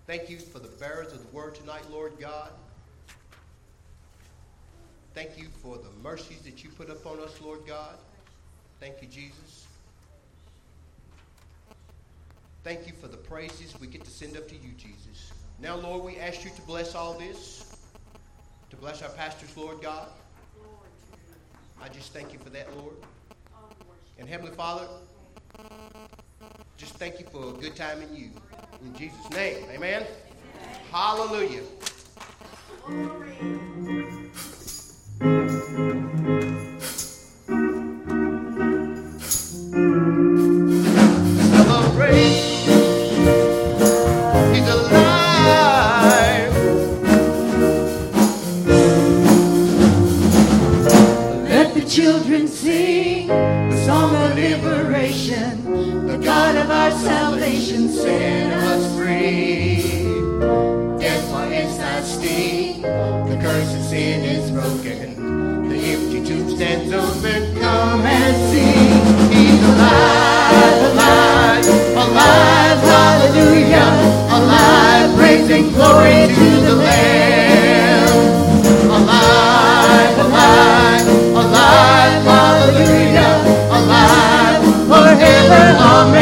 Thank you for the bearers of the word tonight, Lord God. Thank you for the mercies that you put upon us, Lord God. Thank you, Jesus. Thank you for the praises we get to send up to you, Jesus. Now, Lord, we ask you to bless all this, to bless our pastors, Lord God. I just thank you for that, Lord. And Heavenly Father, just thank you for a good time in you. In Jesus' name, amen. Hallelujah. Celebrate. He's alive. Let the children sing the song of liberation. The God of our salvation set us free. Death, why is thy sting? The curse of sin is broken. The empty tomb stands open. Come and sing. He's alive, alive, alive, hallelujah. Alive, praising glory to the Lamb. Alive, alive, alive, hallelujah. Alive, forever,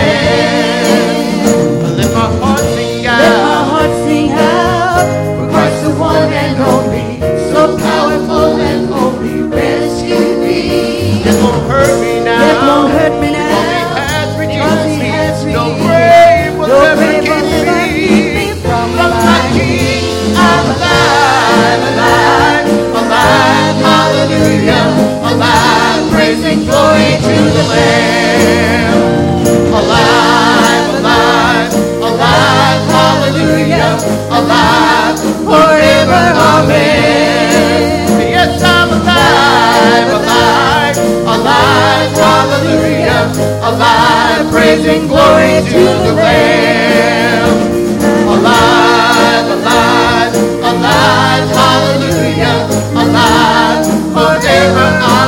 amen. Let my heart sing out. Let my heart sing out, for Christ the one and only, so powerful and holy, rescued me. It won't hurt me now. It won't hurt me now. Because he has redeemed me. No redeemed me. grave will No ever grave will keep ever keep me me from my life. King. I'm alive, alive, alive, hallelujah. Alive, praising glory to the Lamb. Alive, alive, alive, hallelujah. Alive, forever, amen. Yes, I'm alive, Alive, alive, hallelujah. Alive, praising glory to the Lamb. Alive, alive, alive, hallelujah. Alive, forever,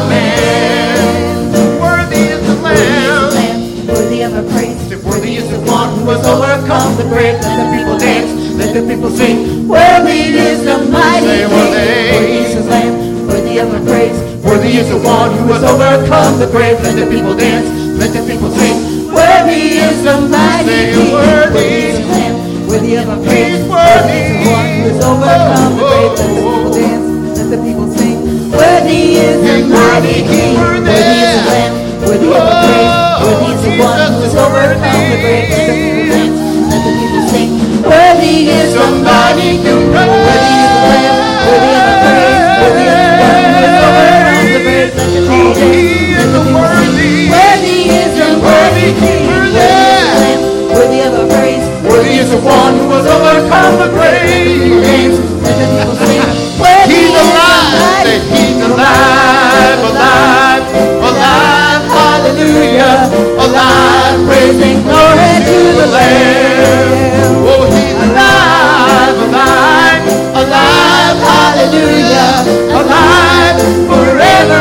amen. Worthy is the Lamb. Worthy of our praise. Worthy is the One one who has overcome the grave. Let the people dance, let the people sing. Worthy is the mighty Say, King. worthy. Worthy is the Lamb, worthy of our praise. Worthy is the one who has Overcome the grave, let the people dance, let the people sing. Worthy is the mighty Say, King. worthy. is the Lamb, worthy of our praise. He's worthy. is the one who has overcome the grave, let the people dance, let the people sing. Worthy is the mighty King. Worthy. Worthy is the Lamb, worthy of our praise. Worthy is the one who has overcome the grave, let the people dance, let the people sing. Worthy is the mighty King. Worthy is the Lamb, worthy of our praise. Worthy is the one who has overcome the grave, let the people dance, let the people sing. Worthy is the mighty King. Worthy is the Lamb, worthy of our praise. Worthy is the one who has overcome the grave. Dance, let the people sing. He's alive. Say, he's alive, alive, alive, hallelujah. Alive, praising glory to the Lamb. Oh, he's alive, alive, alive, hallelujah. Alive, forever,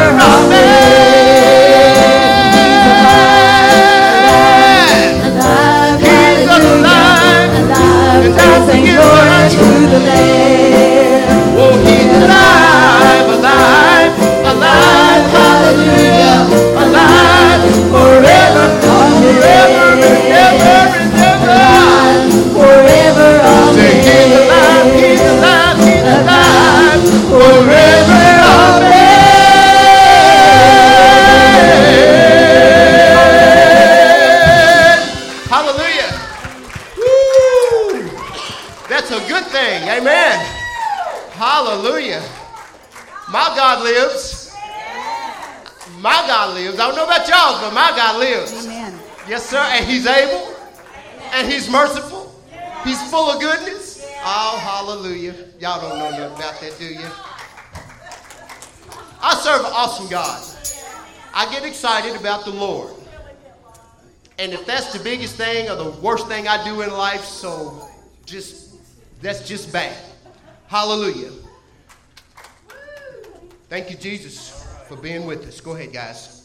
amen. Alive, He's alive. alive, And that's the praising glory gift. to the Lamb. Oh, he's alive, alive, alive, hallelujah, alive, forever, forever and ever and ever. Alive, forever, Say, he's alive, he's alive, he's alive, forever, amen. Hallelujah. Woo. That's a good thing, amen. Hallelujah. My God lives. My God lives. I don't know about y'all, but my God lives. Amen. Yes, sir. And he's able. And he's merciful. He's full of goodness. Oh, hallelujah. Y'all don't know nothing about that, do you? I serve an awesome God. I get excited about the Lord. And if that's the biggest thing or the worst thing I do in life, so that's just bad. Hallelujah. Thank you, Jesus, for being with us. Go ahead, guys.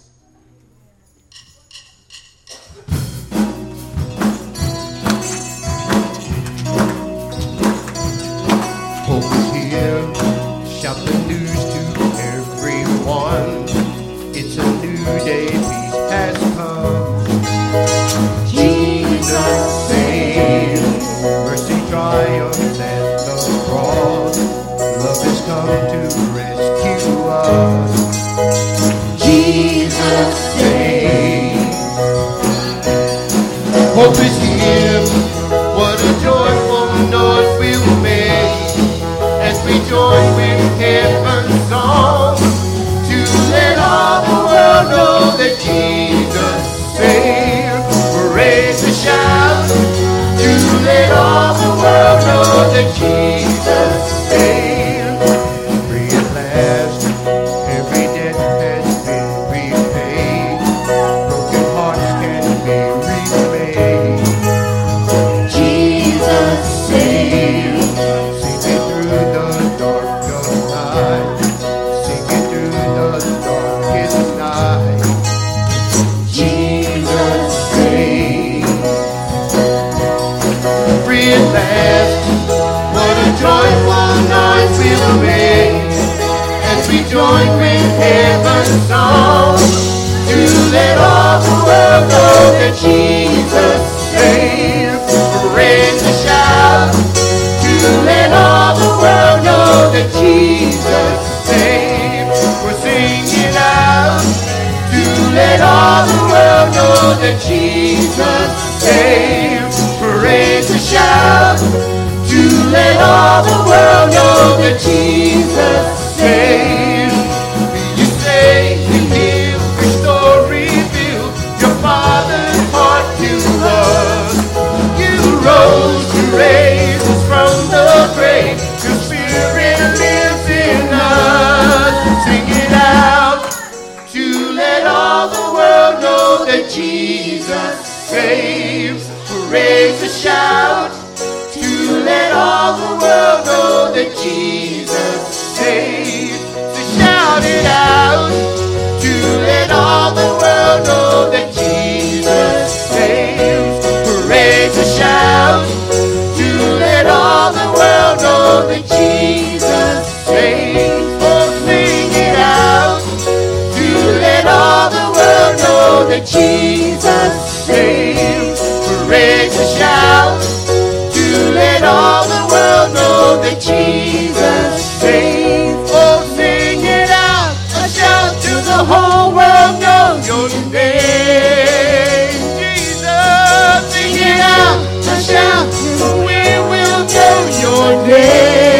join with heaven's song to let all the world know that Jesus saves. Raise a shout to let all the world know that Jesus saves. We're singing out to let all the world know that Jesus saves. Raise a shout to let all the world know that Jesus saves. You save, you heal, restore, reveal your Father's heart to us. You rose to raise us from the grave. Your Spirit lives in us. Sing it out to let all the world know that Jesus saves. Raise a shout to let all the world know that Jesus saves. So shout it out to let all the world know that Jesus saves. Raise a shout to let all the world know that Jesus saves. Oh, sing it out to let all the world know that Jesus saves. Raise a shout to let all the world know that Jesus saves. Oh, sing it out, a shout to the whole world know your name. Jesus, sing it out, a shout, we will know your name.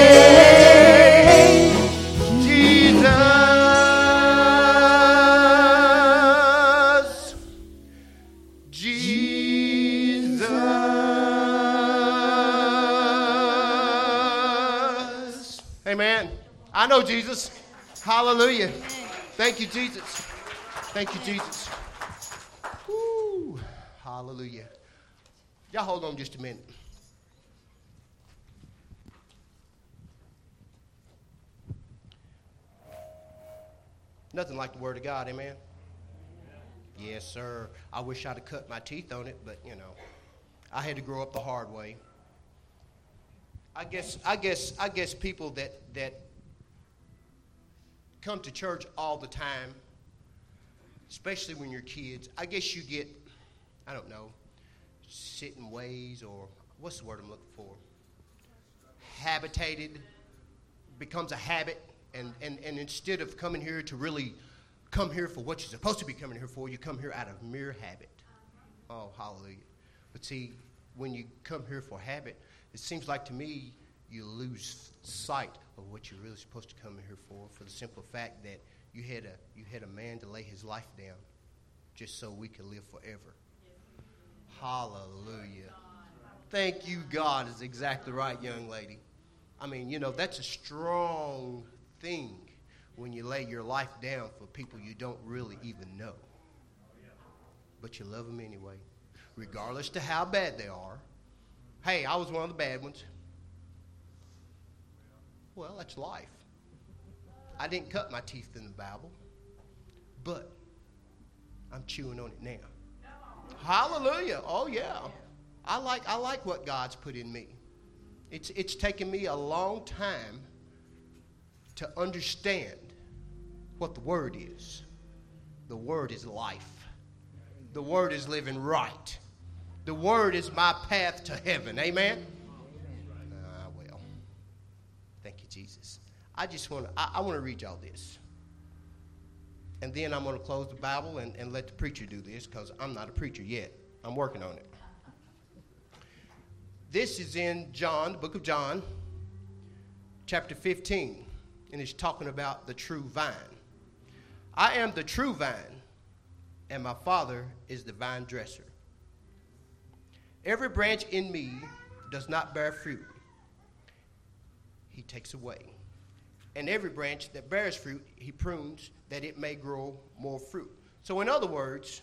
Amen. I know Jesus. Hallelujah. Thank you, Jesus. Thank you, Jesus. Woo. Hallelujah. Y'all hold on just a minute. Nothing like the Word of God, amen? Yes, sir. I wish I'd have cut my teeth on it, but, you know, I had to grow up the hard way. I guess people that come to church all the time, especially when you're kids, I guess you get, I don't know, set in ways, or what's the word I'm looking for? Habitated, becomes a habit, and instead of coming here to really come here for what you're supposed to be coming here for, you come here out of mere habit. Oh, hallelujah. But see, when you come here for habit, it seems like to me you lose sight of what you're really supposed to come in here for the simple fact that you had a man to lay his life down just so we could live forever. Hallelujah. Thank you, God, is exactly right, young lady. I mean, you know, that's a strong thing when you lay your life down for people you don't really even know. But you love them anyway, regardless to how bad they are. Hey, I was one of the bad ones. Well, that's life. I didn't cut my teeth in the Bible, but I'm chewing on it now. Hallelujah. Oh, yeah. I like what God's put in me. It's taken me a long time to understand what the Word is. The Word is life. The Word is living right. The Word is my path to heaven. Amen? Well, thank you, Jesus. I want to read y'all this. And then I'm going to close the Bible and let the preacher do this, because I'm not a preacher yet. I'm working on it. This is in John, the book of John, chapter 15. And it's talking about the true vine. I am the true vine, and my Father is the vine dresser. Every branch in me does not bear fruit, he takes away. And every branch that bears fruit, he prunes, that it may grow more fruit. So in other words,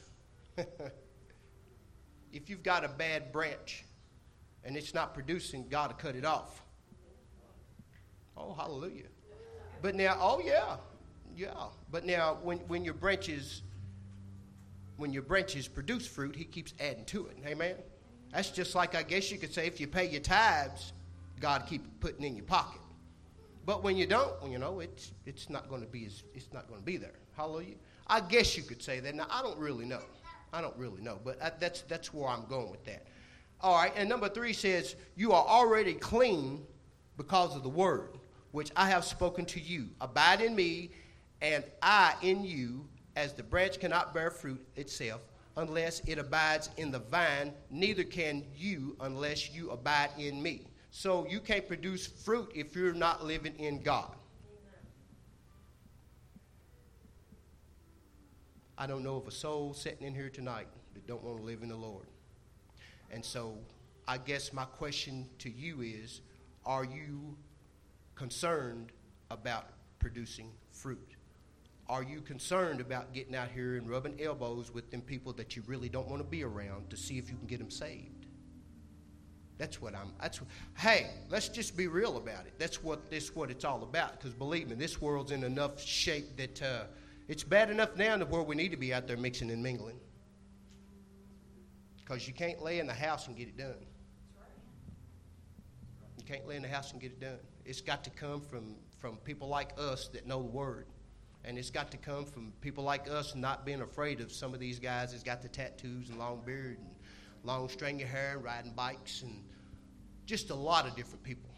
if you've got a bad branch and it's not producing, God will cut it off. Oh, hallelujah. But now, oh yeah. But now when your branches produce fruit, he keeps adding to it. Amen? That's just like, I guess you could say, if you pay your tithes, God keep putting in your pocket. But when you don't, it's not going to be there. Hallelujah. I guess you could say that. Now I don't really know. But that's where I'm going with that. All right. And number 3 says, you are already clean because of the word which I have spoken to you. Abide in me, and I in you, as the branch cannot bear fruit itself unless it abides in the vine, neither can you unless you abide in me. So you can't produce fruit if you're not living in God. I don't know of a soul sitting in here tonight that don't want to live in the Lord. And so I guess my question to you is, are you concerned about producing fruit? Are you concerned about getting out here and rubbing elbows with them people that you really don't want to be around to see if you can get them saved? Hey, let's just be real about it. That's what it's all about. Because believe me, this world's in enough shape that it's bad enough now where we need to be out there mixing and mingling. Because you can't lay in the house and get it done. You can't lay in the house and get it done. It's got to come from people like us that know the word. And it's got to come from people like us not being afraid of some of these guys that's got the tattoos and long beard and long stringy hair and riding bikes and just a lot of different people.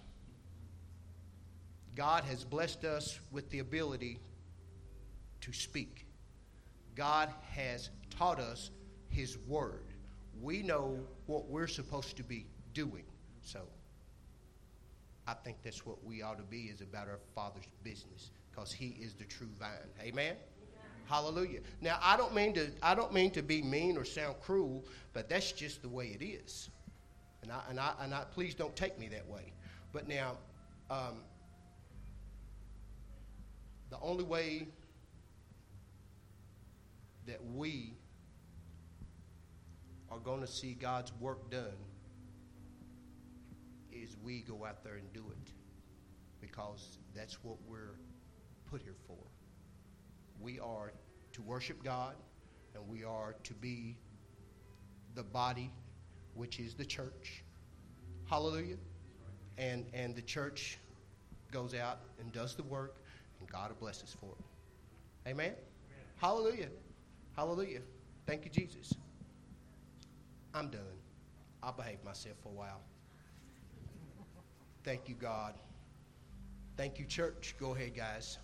God has blessed us with the ability to speak. God has taught us his word. We know what we're supposed to be doing. So I think that's what we ought to be, is about our Father's business, because he is the true vine. Amen? Hallelujah. Now, I don't mean to be mean or sound cruel, but that's just the way it is. And I please don't take me that way. But now, the only way that we are going to see God's work done is we go out there and do it, because that's what we're put here for. We are to worship God, and we are to be the body, which is the church. Hallelujah. And the church goes out and does the work, and God will bless us for it. Amen? Hallelujah. Hallelujah. Thank you, Jesus. I'm done. I'll behave myself for a while. Thank you, God. Thank you, church. Go ahead, guys.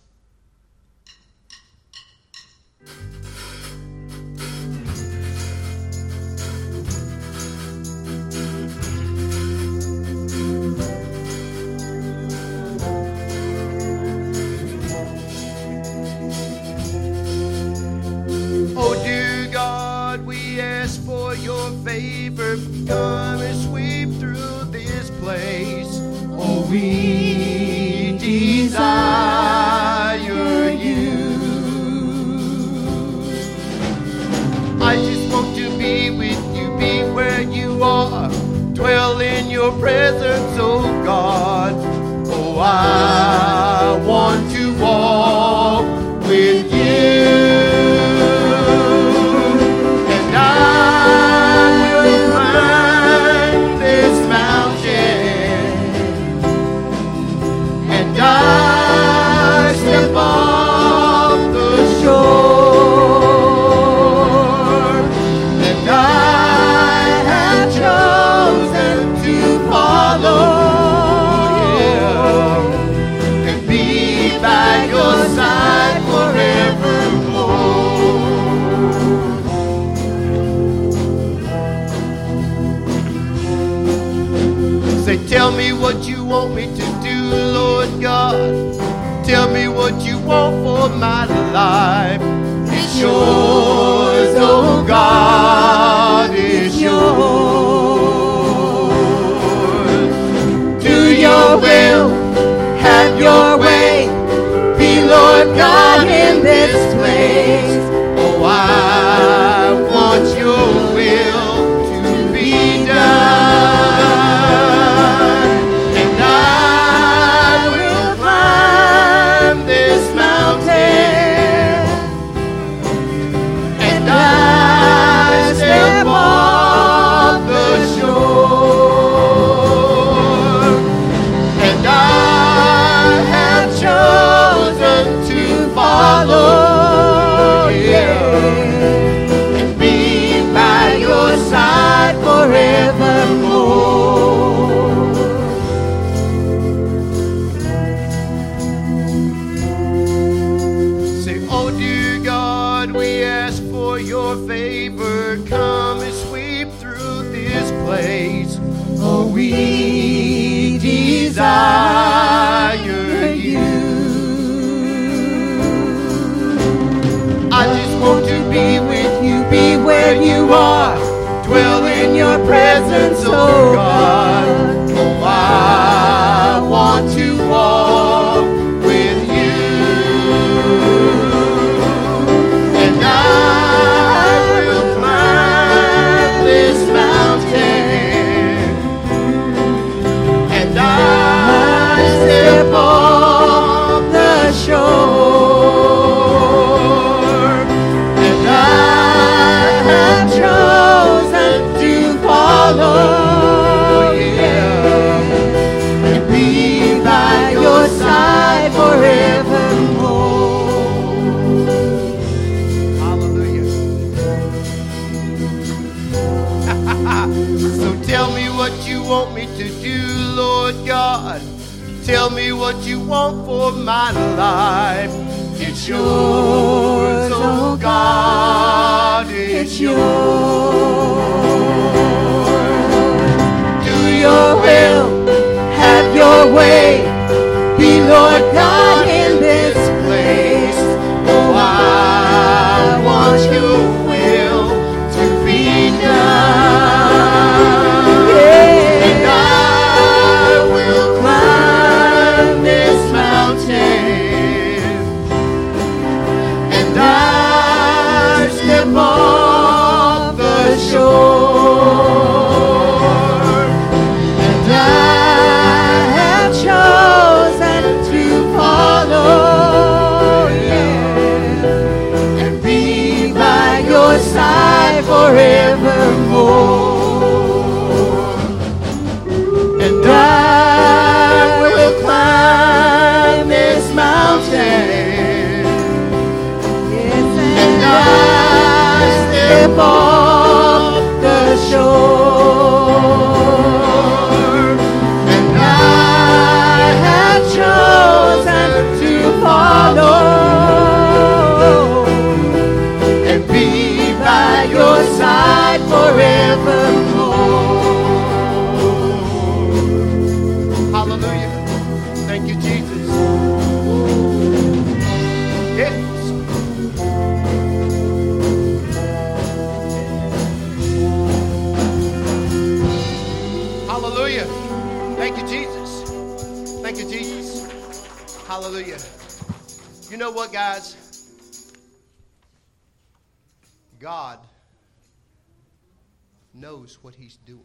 Oh, dear God, we ask for your favor. Come and sweep through this place. Oh, we desire you. I just want to be with you, be where you are, dwell in your presence, oh God. Oh, I want to walk with you, and I will climb this mountain, and I step off the shore. Tell me what you want me to do, Lord God. Tell me what you want for my life. It's yours, oh God, it's yours. Do your will, have your way. Be Lord God in this place. Oh, I want your will to be done. I have we desire you. I just want to be with you, Be where you are, dwell in your presence, oh God. Oh, I want to walk with you, and I will climb this mountain, and I step off the shore, and I have chosen to follow, yeah, and be by your side forevermore. Hallelujah. So tell me what you want me to do, Lord God. Tell me what you want for my life. It's yours, oh God, it's yours. do your will, have your way, be Lord God in this place. Oh, I want your will to be done. Yeah. And I will climb this mountain, and I step off the shore, and I have chosen to follow, yeah, and be by your side forevermore. and I will climb this mountain, yes, and I step off the shore, and I have chosen to follow, and be by your side forevermore. Hallelujah. Thank you, Jesus. Yes. Hallelujah. Thank you, Jesus. Thank you, Jesus. Hallelujah. You know what, guys? God knows what he's doing.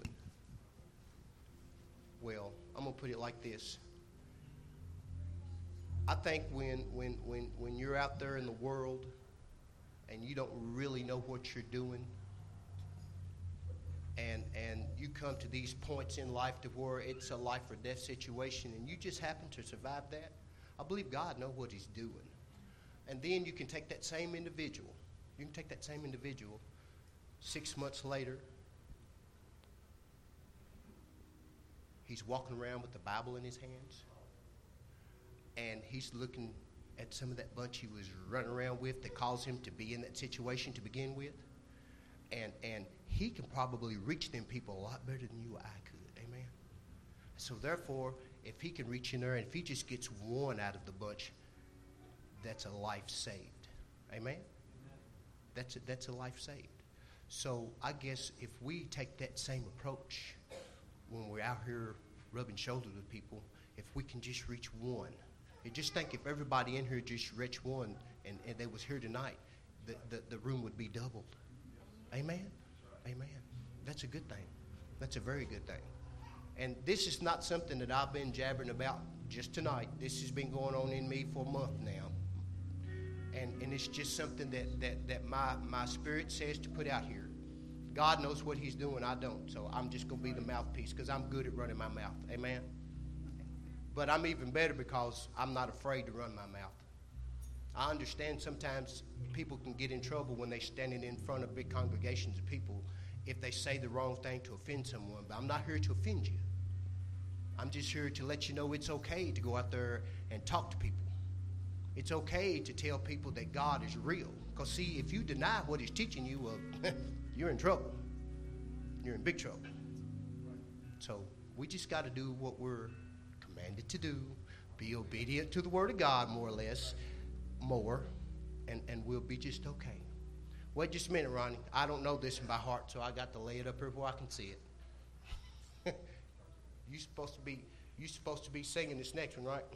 Well, I'm going to put it like this. I think when you're out there in the world and you don't really know what you're doing, and you come to these points in life to where it's a life or death situation and you just happen to survive that, I believe God knows what he's doing. And then you can take that same individual, 6 months later, he's walking around with the Bible in his hands, and he's looking at some of that bunch he was running around with that caused him to be in that situation to begin with. And he can probably reach them people a lot better than you or I could. Amen. So therefore, if he can reach in there, and if he just gets one out of the bunch, that's a life saved. Amen. That's a life saved. So I guess if we take that same approach when we're out here rubbing shoulders with people, if we can just reach one, and just think if everybody in here just reached one and they was here tonight, the room would be doubled. Amen? Amen. That's a good thing. That's a very good thing. And this is not something that I've been jabbering about just tonight. This has been going on in me for a month now. And it's just something that my spirit says to put out here. God knows what he's doing. I don't. So I'm just going to be the mouthpiece because I'm good at running my mouth. Amen? But I'm even better because I'm not afraid to run my mouth. I understand sometimes people can get in trouble when they're standing in front of big congregations of people if they say the wrong thing to offend someone. But I'm not here to offend you. I'm just here to let you know it's okay to go out there and talk to people. It's okay to tell people that God is real. Because, see, if you deny what he's teaching you, you're in trouble. You're in big trouble. So We just got to do what we're commanded to do. Be obedient to the Word of God, more or less, and we'll be just okay. Wait just a minute, Ronnie. I don't know this by heart, so I got to lay it up here where I can see it. You're supposed to be singing this next one, right?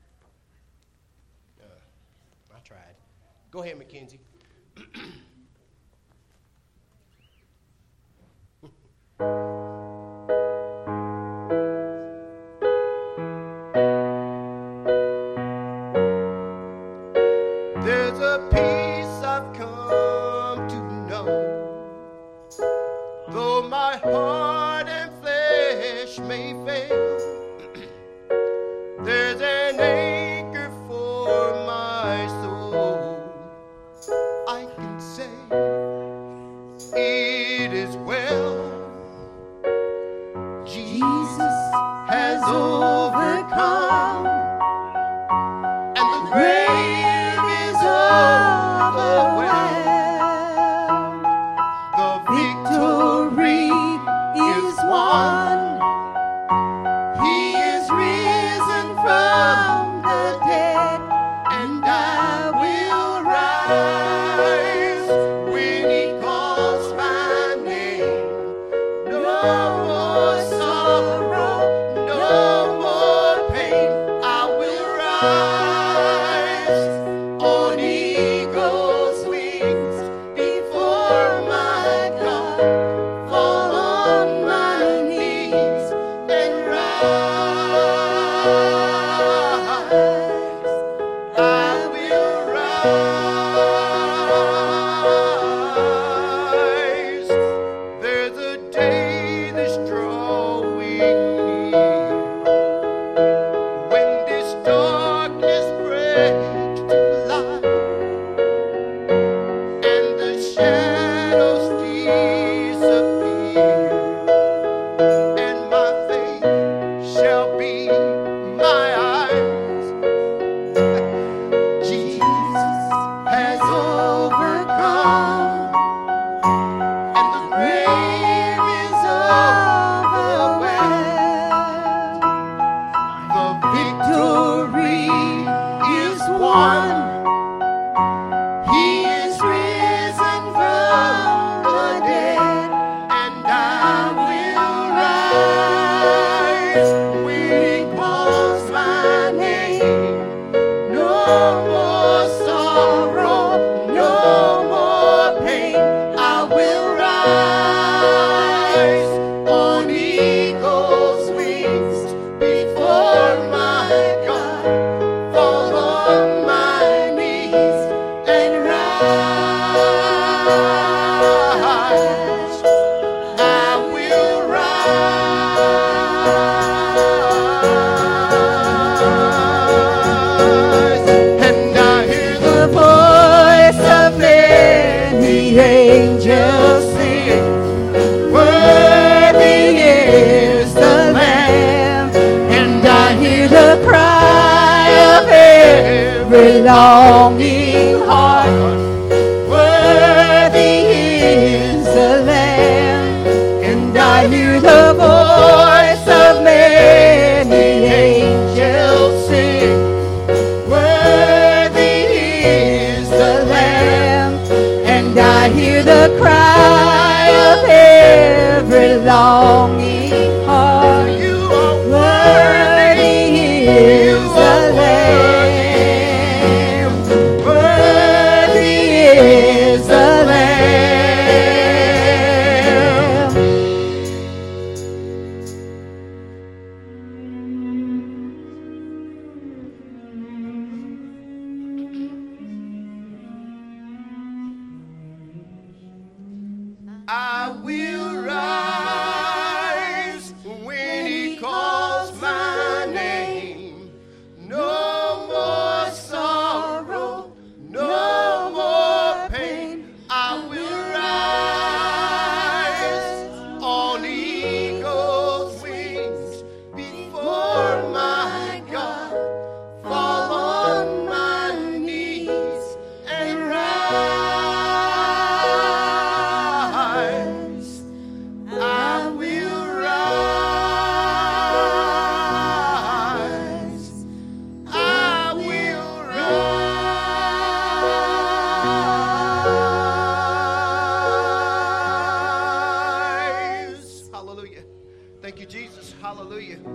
I tried. Go ahead, Mackenzie. There's a peace I've come to know, though my heart and flesh may fail. There's an anchor for my soul. I can say it is well. Jesus has overcome, and the grave is overwhelmed. The victory is won. He is risen from the dead, and I will rise when He calls my name. No more sorrow, no more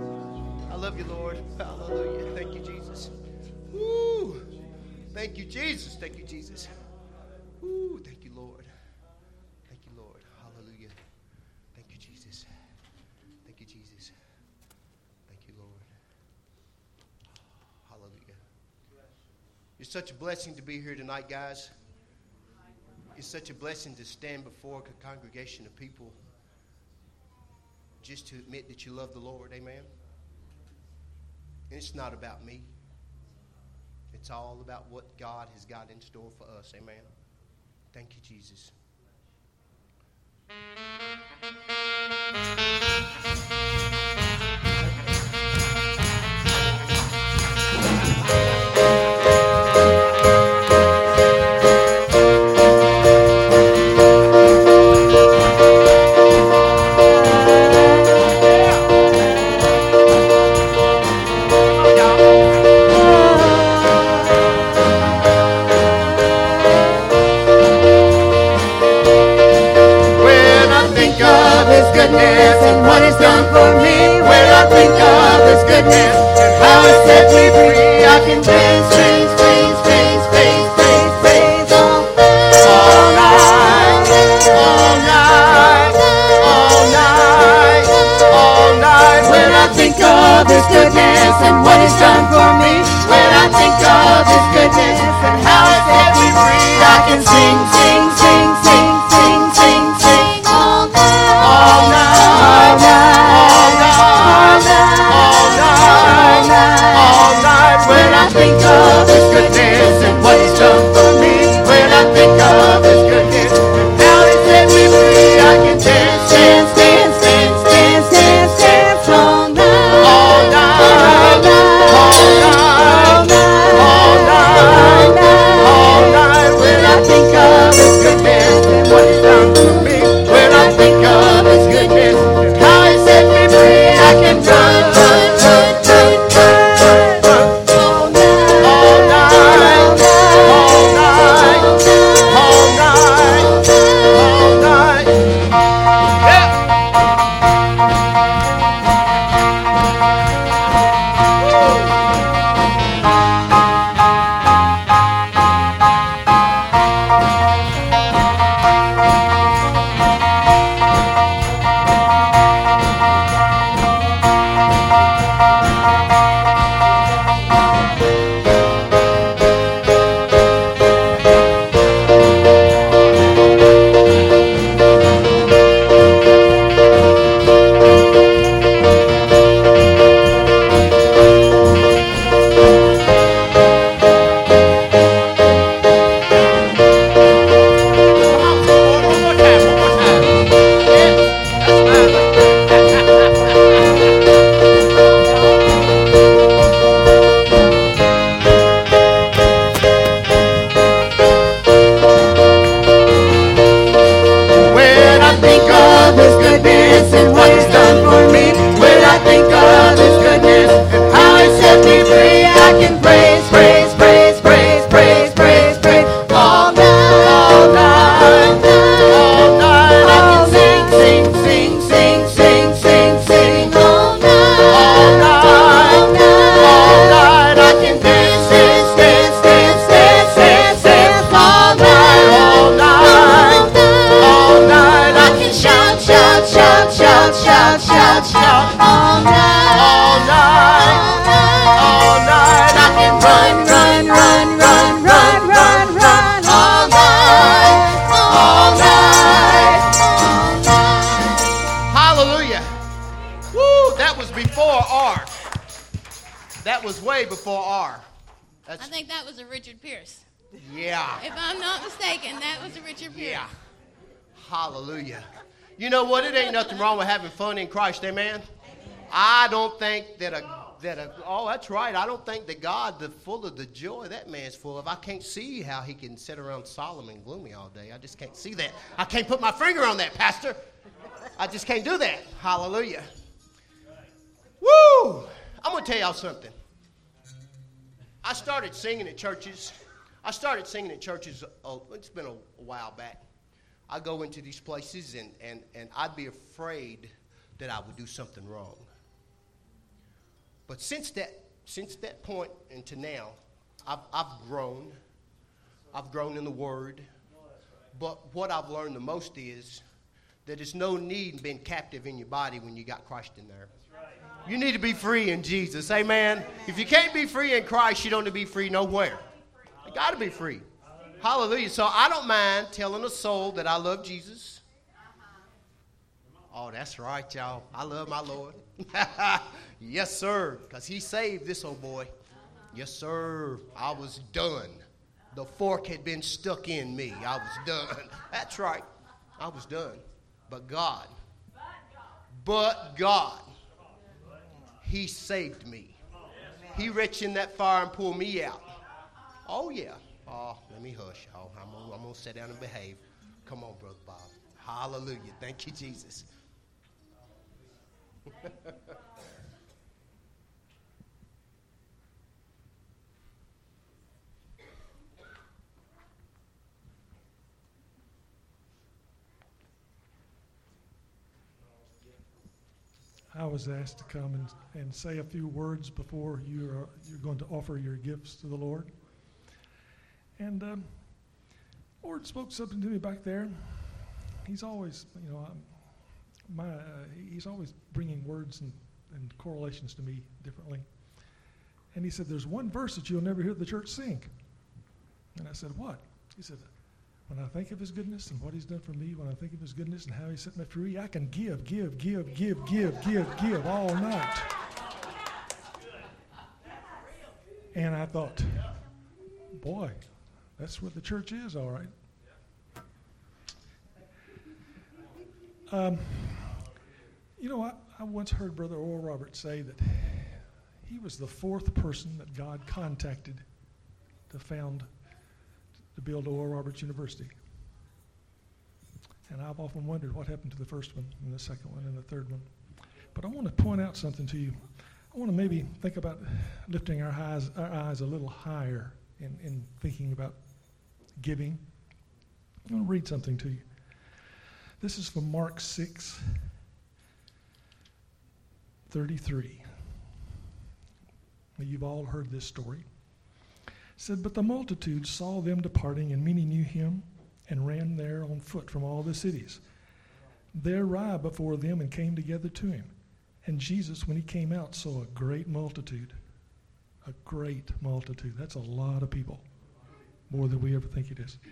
I love you, Lord. Hallelujah. Thank you, Jesus. Woo. Thank you, Jesus. Thank you, Jesus. Woo. Thank you, Lord. Thank you, Lord. Hallelujah. Thank you, Jesus. Thank you, Jesus. Thank you, Lord. Hallelujah. It's such a blessing to be here tonight, guys. It's such a blessing to stand before a congregation of people just to admit that you love the Lord. Amen. And it's not about me. It's all about what God has got in store for us. Amen. Thank you, Jesus. His goodness and what He's done for me. When I think of His goodness and how He set me free, I can praise, praise, praise, praise, praise, praise, praise all night, all night, all night, all night. When I think of His goodness and what He's done for me, when I think of His goodness and how He set me free, I can sing, sing, sing, sing, sing, sing, sing all night. All night, when I think of His goodness and what He's done for me, when I think of His goodness and how He set me free, I can dance, dance, dance, dance, dance, dance, dance all night, all night, all night, all night, all night, when I think of His goodness and what He's done for me, when I think of His goodness and how He set me free, I can run, run, run, run, run, run, all night, all night, all night, all night, all night. Yeah. way before R. I think that was a Richard Pierce. Yeah. If I'm not mistaken, that was a Richard Pierce. Yeah. Hallelujah. You know what? It ain't nothing wrong with having fun in Christ, amen? I don't think that oh, that's right. I don't think that God, the full of the joy that man's full of. I can't see how he can sit around solemn and gloomy all day. I just can't see that. I can't put my finger on that, Pastor. I just can't do that. Hallelujah. Woo! I'm going to tell y'all something. I started singing at churches. It's been a while back. I go into these places and I'd be afraid that I would do something wrong. But since that point into now, I've grown. I've grown in the Word. But what I've learned the most is that there's no need in being captive in your body when you got Christ in there. You need to be free in Jesus. Amen. If you can't be free in Christ, you don't need to be free nowhere. You got to be free. Hallelujah. So I don't mind telling a soul that I love Jesus. Oh, that's right, y'all. I love my Lord. Yes, sir. Because he saved this old boy. Yes, sir. I was done. The fork had been stuck in me. I was done. That's right. I was done. But God. He saved me. He reached in that fire and pulled me out. Oh, yeah. Oh, let me hush, y'all. I'm going to sit down and behave. Come on, Brother Bob. Hallelujah. Thank you, Jesus. I was asked to come and say a few words before you're going to offer your gifts to the Lord. And the Lord spoke something to me back there. He's always, he's always bringing words and correlations to me differently. And he said, there's one verse that you'll never hear the church sing. And I said, what? He said, when I think of his goodness and what he's done for me, when I think of his goodness and how he set me free, I can give all night. And I thought, boy, that's what the church is, all right. I once heard Brother Oral Roberts say that he was the fourth person that God contacted to build Oral Roberts University. And I've often wondered what happened to the first one and the second one and the third one. But I want to point out something to you. I want to maybe think about lifting our eyes a little higher in thinking about giving. I want to read something to you. This is from Mark 6:33. You've all heard this story. It said, but the multitude saw them departing, and many knew him, and ran there on foot from all the cities. They arrived before them and came together to him. And Jesus, when he came out, saw a great multitude. A great multitude. That's a lot of people. More than we ever think it is.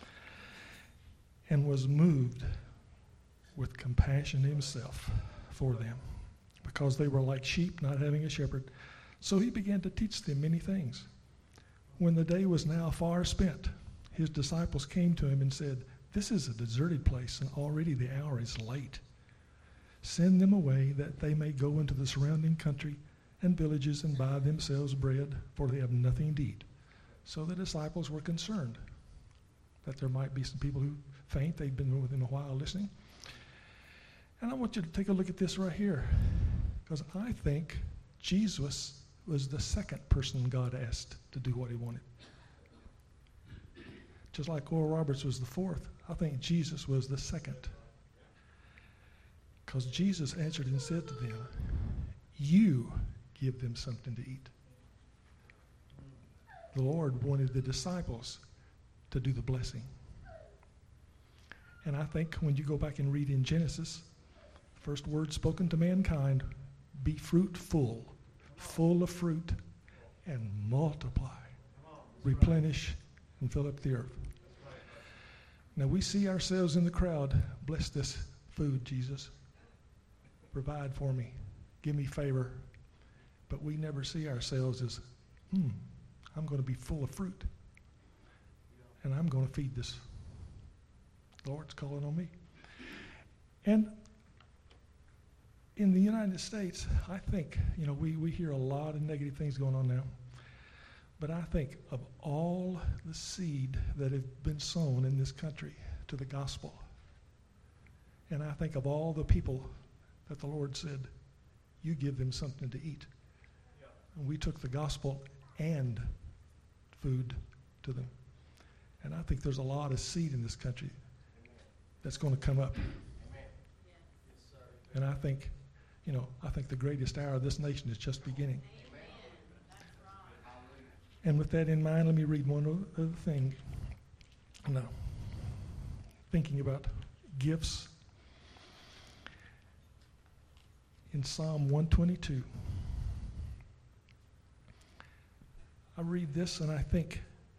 And was moved with compassion himself for them, because they were like sheep not having a shepherd. So he began to teach them many things. When the day was now far spent, his disciples came to him and said, this is a deserted place, and already the hour is late. Send them away that they may go into the surrounding country and villages and buy themselves bread, for they have nothing to eat. So the disciples were concerned that there might be some people who faint. They'd been with him a while listening. And I want you to take a look at this right here, because I think Jesus was the second person God asked to do what he wanted. Just like Oral Roberts was the fourth, I think Jesus was the second. Because Jesus answered and said to them, you give them something to eat. The Lord wanted the disciples to do the blessing. And I think when you go back and read in Genesis, the first word spoken to mankind, be fruitful, full of fruit, and multiply, replenish, and fill up the earth. Now we see ourselves in the crowd. Bless this food, Jesus. Provide for me. Give me favor. But we never see ourselves as, I'm going to be full of fruit. And I'm going to feed this. The Lord's calling on me. And in the United States, I think, we hear a lot of negative things going on now. But I think of all the seed that have been sown in this country to the gospel, and I think of all the people that the Lord said, you give them something to eat. Yeah. And we took the gospel and food to them. And I think there's a lot of seed in this country that's going to come up. Amen. And I think I think the greatest hour of this nation is just beginning. And with that in mind, let me read one other thing. Now, thinking about gifts. In Psalm 122, I read this and I think,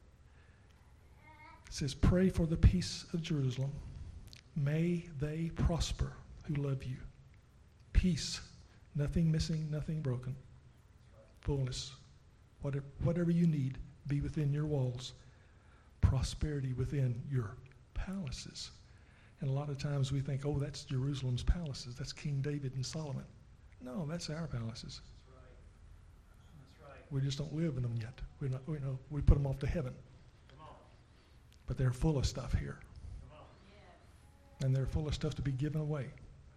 it says, pray for the peace of Jerusalem. May they prosper who love you. Peace, nothing missing, nothing broken. Fullness, whatever you need, be within your walls. Prosperity within your palaces. And a lot of times we think, oh, that's Jerusalem's palaces. That's King David and Solomon. No, that's our palaces. That's right. We just don't live in them yet. We put them off to heaven. But they're full of stuff here. And they're full of stuff to be given away.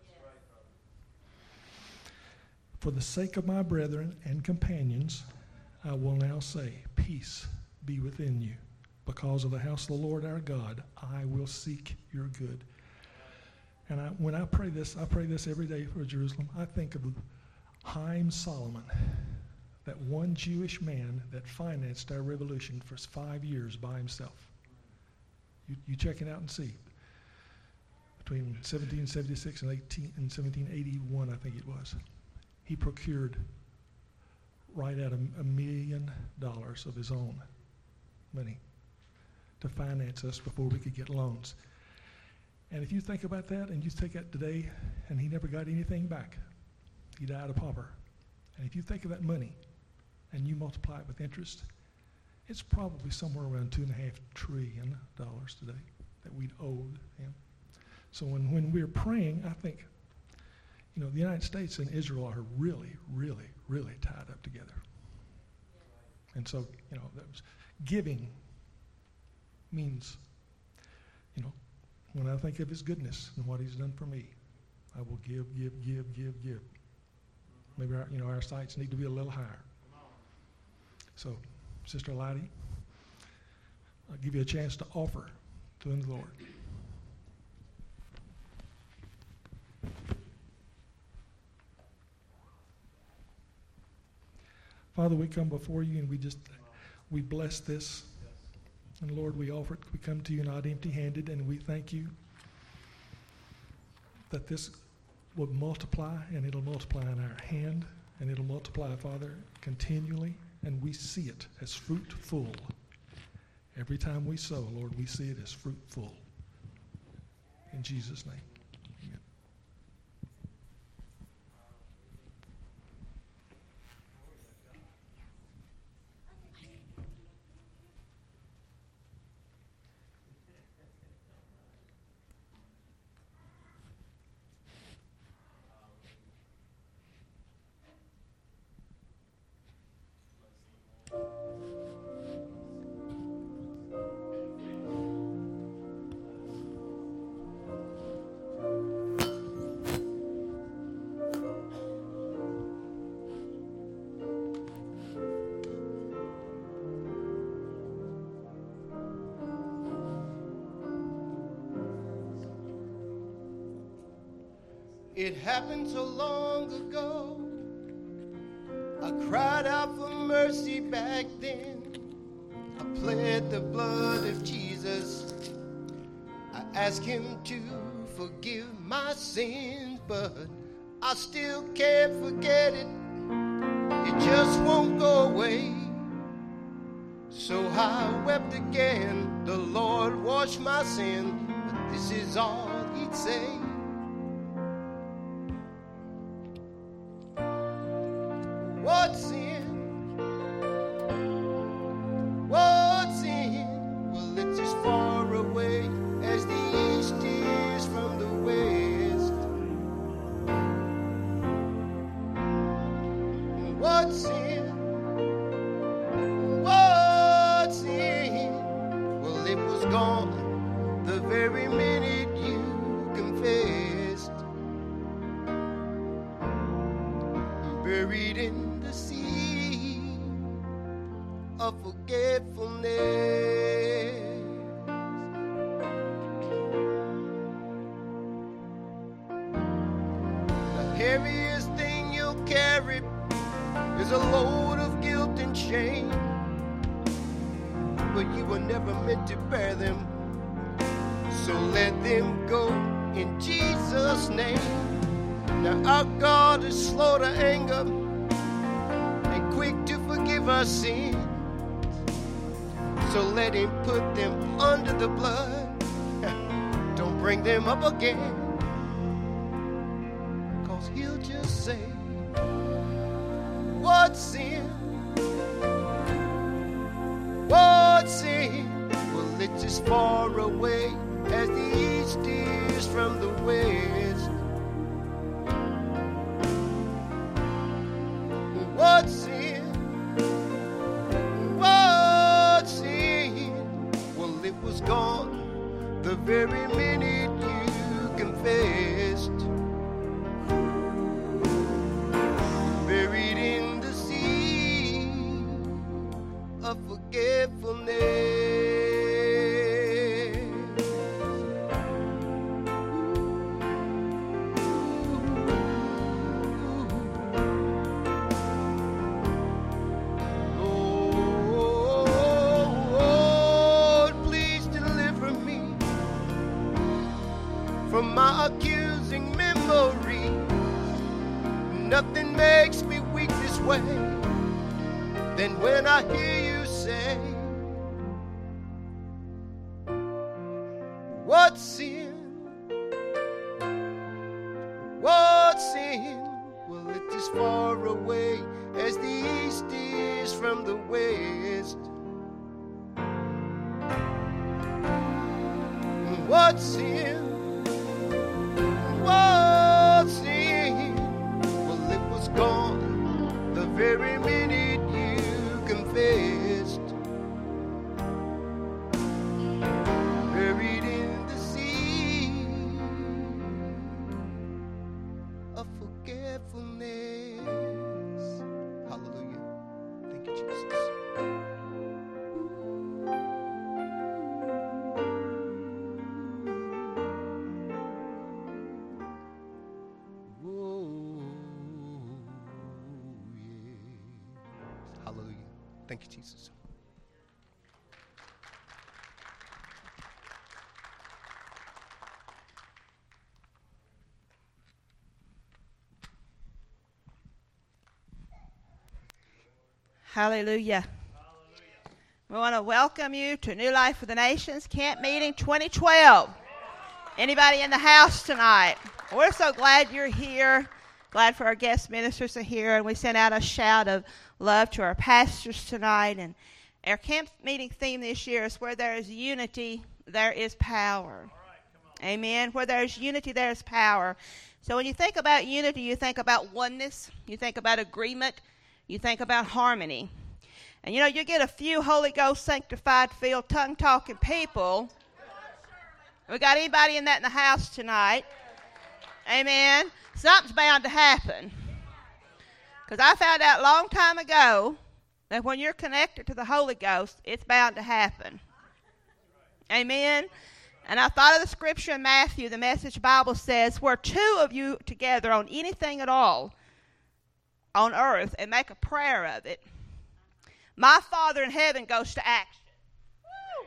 For the sake of my brethren and companions, I will now say, peace be within you. Because of the house of the Lord our God, I will seek your good. And when I pray this every day for Jerusalem. I think of Haim Solomon, that one Jewish man that financed our revolution for 5 years by himself. You check it out and see. Between 1776 and 1781, I think it was, he procured right at $1 million of his own money to finance us before we could get loans. And if you think about that, and you take that today, and he never got anything back. He died a pauper. And if you think of that money, and you multiply it with interest, it's probably somewhere around $2.5 trillion today that we'd owed him. So when we're praying, I think, the United States and Israel are really, really, really tied up together. And so, that was giving means, when I think of his goodness and what he's done for me, I will give. Maybe our sights need to be a little higher. So, Sister Lottie, I'll give you a chance to offer to the Lord. Father, we come before you and we bless this. And Lord, we come to you not empty-handed, and we thank you that this will multiply, and it'll multiply in our hand, and it'll multiply, Father, continually, and we see it as fruitful. Every time we sow, Lord, we see it as fruitful. In Jesus' name. Amen. It happened so long ago. I cried out for mercy back then. I pled the blood of Jesus. I asked him to forgive my sins, but I still can't forget it. It just won't go away. So I wept again. The Lord washed my sin, but this is all he'd say. What sin? What sin? Well, it's as far away as the east is from the west. What sin? What sin? Well, it was gone the very minute you confessed. Buried in the sea of forgetfulness. The heaviest thing is a load of guilt and shame, but you were never meant to bear them. So let them go in Jesus' name. Now our God is slow to anger and quick to forgive our sin. So let him put them under the blood. Don't bring them up again, 'cause he'll just say, what sin? What sin? Well, it's as far away as the east is from the west. What sin? What sin? Well, it was gone the very minute you confessed. Buried in the sea of forgetfulness. From my accusing memory, nothing makes me weak this way than when I hear you say, what sin? What sin? Well, it's as far away as the east is from the west. What sin? What sin? Well, it was gone the very minute you confessed. Buried in the sea of forgetfulness. Hallelujah. Thank you, Jesus. Thank you, Jesus. Hallelujah. We want to welcome you to New Life for the Nations Camp Meeting 2012. Anybody in the house tonight? We're so glad you're here. Glad for our guest ministers are here, and we sent out a shout of love to our pastors tonight. And our camp meeting theme this year is where there is unity, there is power. Amen. Where there is unity, there is power. So when you think about unity, you think about oneness, you think about agreement, you think about harmony. And you know, you get a few Holy Ghost sanctified, filled, tongue-talking people. We got anybody in that in the house tonight? Amen. Something's bound to happen. Because I found out a long time ago that when you're connected to the Holy Ghost, it's bound to happen. Amen. And I thought of the scripture in Matthew. The Message Bible says, where two of you together on anything at all on earth and make a prayer of it, my Father in heaven goes to action. Woo!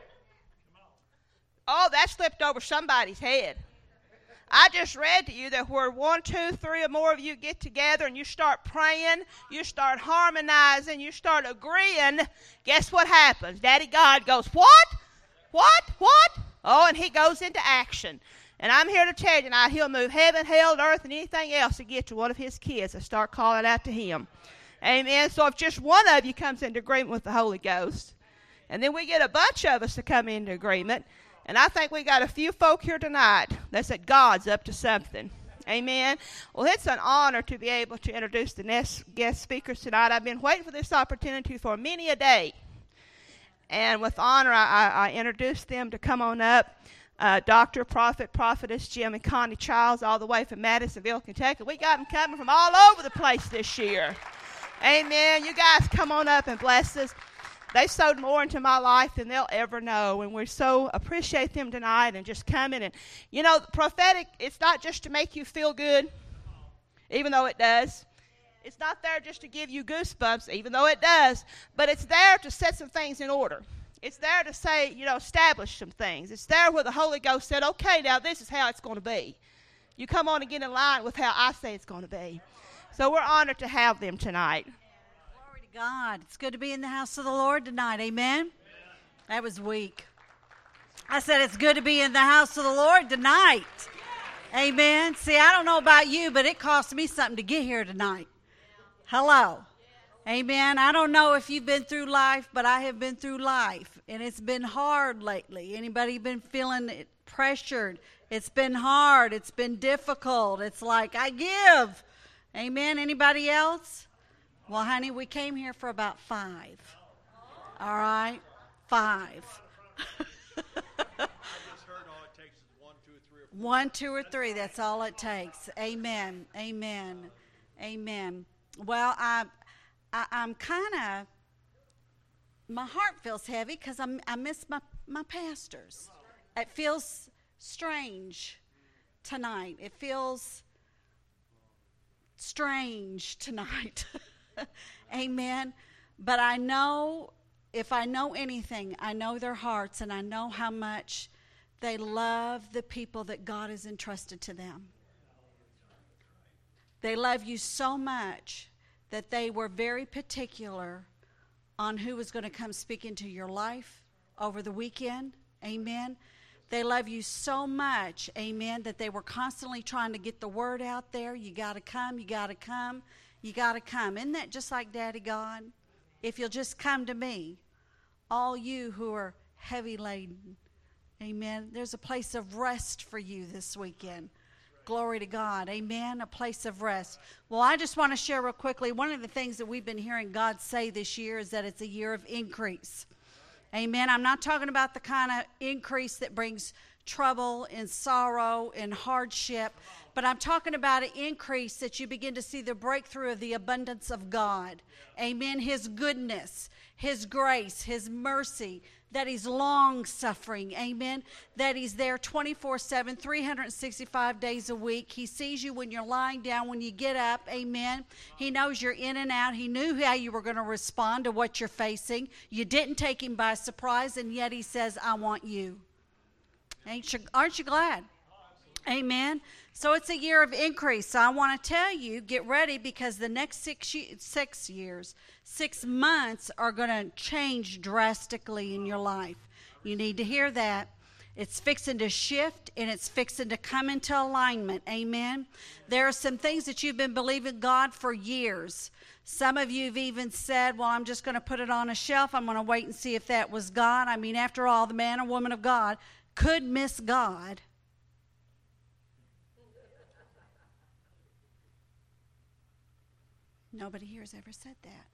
Oh, that slipped over somebody's head. I just read to you that where 1, 2, 3 or more of you get together and you start praying, you start harmonizing, you start agreeing, guess what happens? Daddy God goes, what? What? What? Oh, and he goes into action. And I'm here to tell you tonight, he'll move heaven, hell, earth, and anything else to get to one of his kids and start calling out to him. Amen. So if just one of you comes into agreement with the Holy Ghost, and then we get a bunch of us to come into agreement, and I think we got a few folk here tonight that said God's up to something. Amen. Well, it's an honor to be able to introduce the next guest speakers tonight. I've been waiting for this opportunity for many a day. And with honor, I introduced them to come on up. Dr. Prophetess Jim and Connie Childs, all the way from Madisonville, Kentucky. We got them coming from all over the place this year. Amen. You guys come on up and bless us. They sowed more into my life than they'll ever know, and we so appreciate them tonight and just coming. And, you know, prophetic, it's not just to make you feel good, even though it does. It's not there just to give you goosebumps, even though it does, but it's there to set some things in order. It's there to say, establish some things. It's there where the Holy Ghost said, okay, now this is how it's going to be. You come on and get in line with how I say it's going to be. So we're honored to have them tonight. Glory to God. It's good to be in the house of the Lord tonight. Amen? That was weak. I said it's good to be in the house of the Lord tonight. Amen. See, I don't know about you, but it cost me something to get here tonight. Hello. Amen. I don't know if you've been through life, but I have been through life, and it's been hard lately. Anybody been feeling it pressured? It's been hard. It's been difficult. It's like, I give. Amen. Anybody else? Well, honey, we came here for about 5. All right? 5. One, two, or three. That's all it takes. Amen. Amen. Amen. Well, I'm kind of, my heart feels heavy because I miss my pastors. It feels strange tonight. It feels strange tonight. Amen. But I know, if I know anything, I know their hearts, and I know how much they love the people that God has entrusted to them. They love you so much that they were very particular on who was going to come speak into your life over the weekend. Amen. They love you so much, amen, that they were constantly trying to get the word out there. You got to come, you got to come, you got to come. Isn't that just like Daddy God? If you'll just come to me, all you who are heavy laden. Amen. There's a place of rest for you this weekend. Glory to God. Amen. A place of rest. Well, I just want to share real quickly. One of the things that we've been hearing God say this year is that it's a year of increase. Amen. I'm not talking about the kind of increase that brings trouble and sorrow and hardship, but I'm talking about an increase that you begin to see the breakthrough of the abundance of God. Amen. His goodness, His grace, His mercy, that He's long-suffering, amen, that He's there 24/7, 365 days a week. He sees you when you're lying down, when you get up, amen. He knows you're in and out. He knew how you were going to respond to what you're facing. You didn't take Him by surprise, and yet He says, I want you. Aren't you glad? Amen. So it's a year of increase. So I want to tell you, get ready, because the next 6 months are going to change drastically in your life. You need to hear that. It's fixing to shift, and it's fixing to come into alignment. Amen. There are some things that you've been believing God for years. Some of you have even said, well, I'm just going to put it on a shelf. I'm going to wait and see if that was God. I mean, after all, the man or woman of God could miss God. Nobody here has ever said that.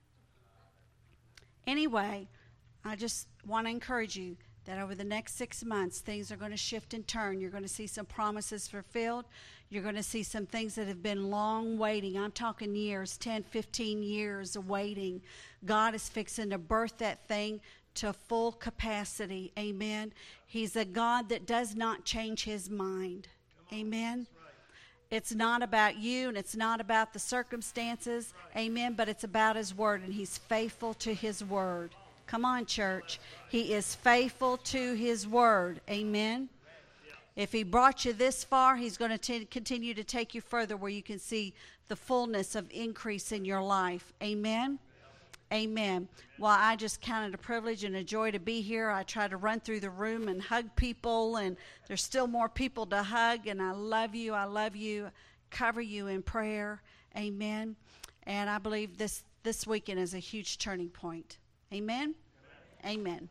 Anyway, I just want to encourage you that over the next 6 months, things are going to shift and turn. You're going to see some promises fulfilled. You're going to see some things that have been long waiting. I'm talking years, 10, 15 years of waiting. God is fixing to birth that thing to full capacity. Amen. He's a God that does not change His mind. Amen. It's not about you, and it's not about the circumstances, amen, but it's about His word, and He's faithful to His word. Come on, church. He is faithful to His word, amen. If He brought you this far, He's going to continue to take you further where you can see the fullness of increase in your life, amen. Amen. Well, I just count it a privilege and a joy to be here. I try to run through the room and hug people, and there's still more people to hug, and I love you. I love you. Cover you in prayer. Amen. And I believe this weekend is a huge turning point. Amen. Amen.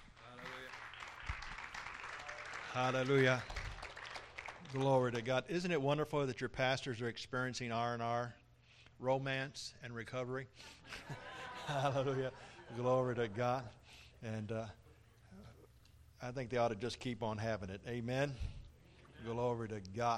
Hallelujah. Glory to God. Isn't it wonderful that your pastors are experiencing R&R, romance, and recovery? Hallelujah. Glory to God. And I think they ought to just keep on having it. Amen. Glory to God.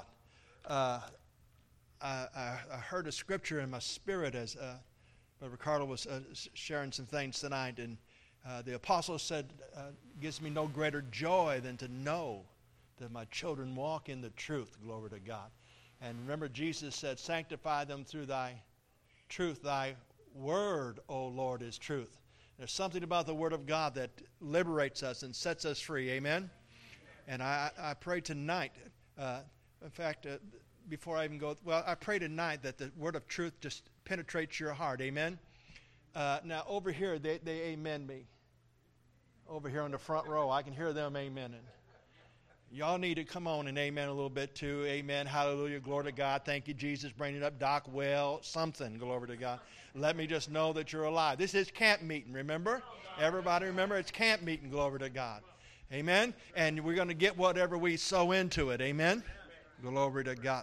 I heard a scripture in my spirit as Brother Ricardo was sharing some things tonight. And the apostle said, gives me no greater joy than to know that my children walk in the truth. Glory to God. And remember, Jesus said, sanctify them through thy truth. Thy word, O Lord, is truth. There's something about the Word of God that liberates us and sets us free. Amen? And I pray tonight, in fact, before I even go, I pray tonight that the word of truth just penetrates your heart. Amen? Now, over here, they amen me. Over here on the front row, I can hear them amening. Y'all need to come on and amen a little bit too. Amen. Hallelujah. Glory to God. Thank you, Jesus. Bring it up. Doc, well, something. Glory to God. Let me just know that you're alive. This is camp meeting, remember? Everybody remember? It's camp meeting. Glory to God. Amen. And we're going to get whatever we sow into it. Amen. Glory to God.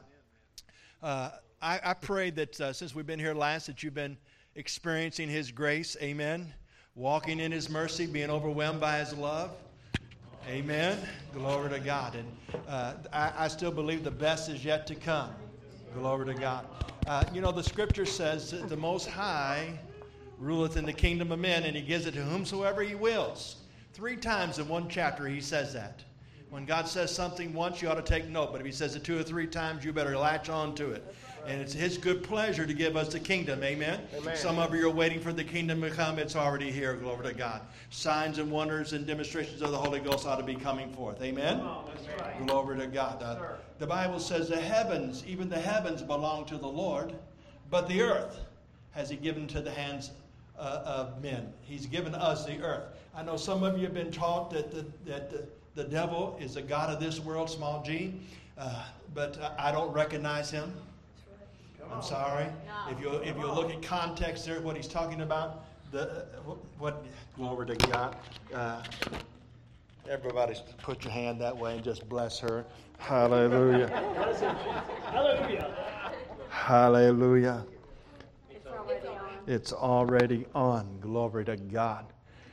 I pray that since we've been here last, that you've been experiencing His grace. Amen. Walking in His mercy, being overwhelmed by His love. Amen. Glory to God. And I still believe the best is yet to come. Glory to God. The Scripture says that the Most High ruleth in the kingdom of men, and He gives it to whomsoever He wills. 3 times in one chapter He says that. When God says something once, you ought to take note. But if He says it 2 or 3 times, you better latch on to it. And it's His good pleasure to give us the kingdom. Amen? Amen. Some of you are waiting for the kingdom to come. It's already here. Glory to God. Signs and wonders and demonstrations of the Holy Ghost ought to be coming forth. Amen? That's right. Glory to God. The Bible says the heavens, even the heavens belong to the Lord, but the earth has He given to the hands of men. He's given us the earth. I know some of you have been taught that the devil is the god of this world, small g, but I don't recognize him. I'm sorry. If you look at context there, what he's talking about, glory to God. Everybody put your hand that way and just bless her. Hallelujah. Hallelujah. Hallelujah. It's already on. Glory to God.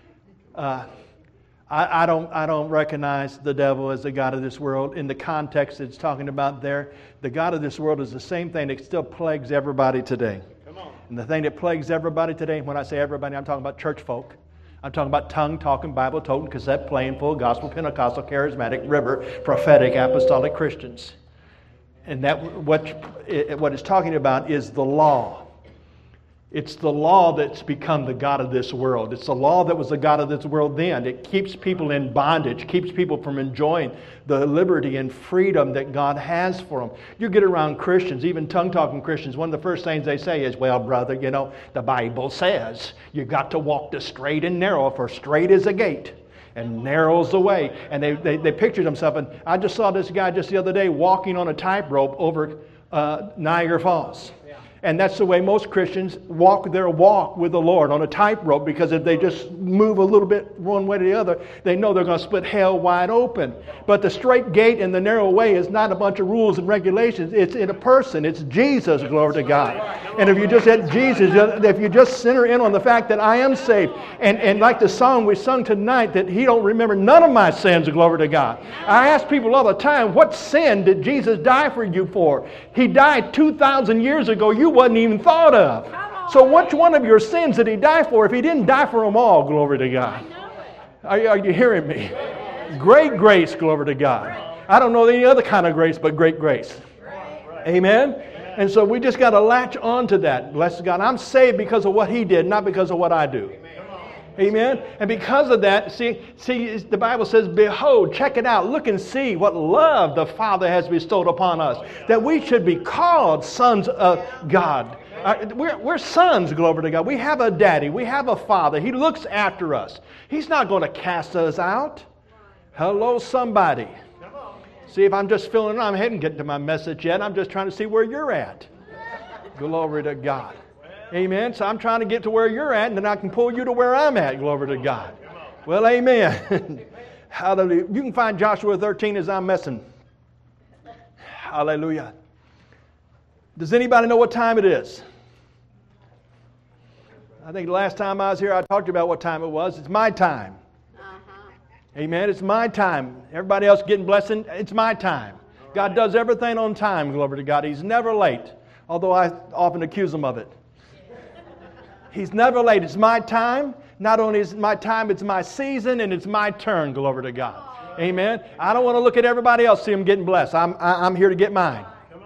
I don't recognize the devil as the god of this world. In the context it's talking about there, the god of this world is the same thing that still plagues everybody today. Come on. And the thing that plagues everybody today, when I say everybody, I'm talking about church folk. I'm talking about tongue-talking, Bible-toting, cassette-playing, full gospel, Pentecostal, charismatic, river, prophetic, apostolic Christians. And that what it's talking about is the law. It's the law that's become the god of this world. It's the law that was the god of this world then. It keeps people in bondage, keeps people from enjoying the liberty and freedom that God has for them. You get around Christians, even tongue-talking Christians, one of the first things they say is, well, brother, the Bible says you got to walk the straight and narrow, for straight is a gate and narrow's the way. And they picture themselves, and I just saw this guy just the other day walking on a tightrope over Niagara Falls. And that's the way most Christians walk their walk with the Lord, on a tightrope, because if they just move a little bit one way to the other, they know they're going to split hell wide open. But the straight gate and the narrow way is not a bunch of rules and regulations. It's in a person. It's Jesus, glory to God. And if you just hit Jesus, if you just center in on the fact that I am saved, and like the song we sung tonight, that He don't remember none of my sins, glory to God. I ask people all the time, what sin did Jesus die for you for? He died 2,000 years ago. You wasn't even thought of. So which one of your sins did He die for if He didn't die for them all? Glory to God. Are you hearing me? Great grace, glory to God. I don't know any other kind of grace but great grace. Amen? And so we just got to latch on to that. Bless God. I'm saved because of what He did, not because of what I do. Amen? And because of that, see, the Bible says, behold, check it out, look and see what love the Father has bestowed upon us, that we should be called sons of God. We're sons, glory to God. We have a daddy. We have a father. He looks after us. He's not going to cast us out. Hello, somebody. See, if I'm just filling in, I haven't gotten to my message yet. I'm just trying to see where you're at. Glory to God. Amen. So I'm trying to get to where you're at, and then I can pull you to where I'm at. Glory to God. Well, amen. Hallelujah. You can find Joshua 13 as I'm messing. Hallelujah. Does anybody know what time it is? I think the last time I was here, I talked about what time it was. It's my time. Amen. It's my time. Everybody else getting blessing, it's my time. God does everything on time, glory to God. He's never late, although I often accuse Him of it. He's never late. It's my time. Not only is it my time, it's my season, and it's my turn, glory to God. Amen. I don't want to look at everybody else, see them getting blessed. I'm here to get mine.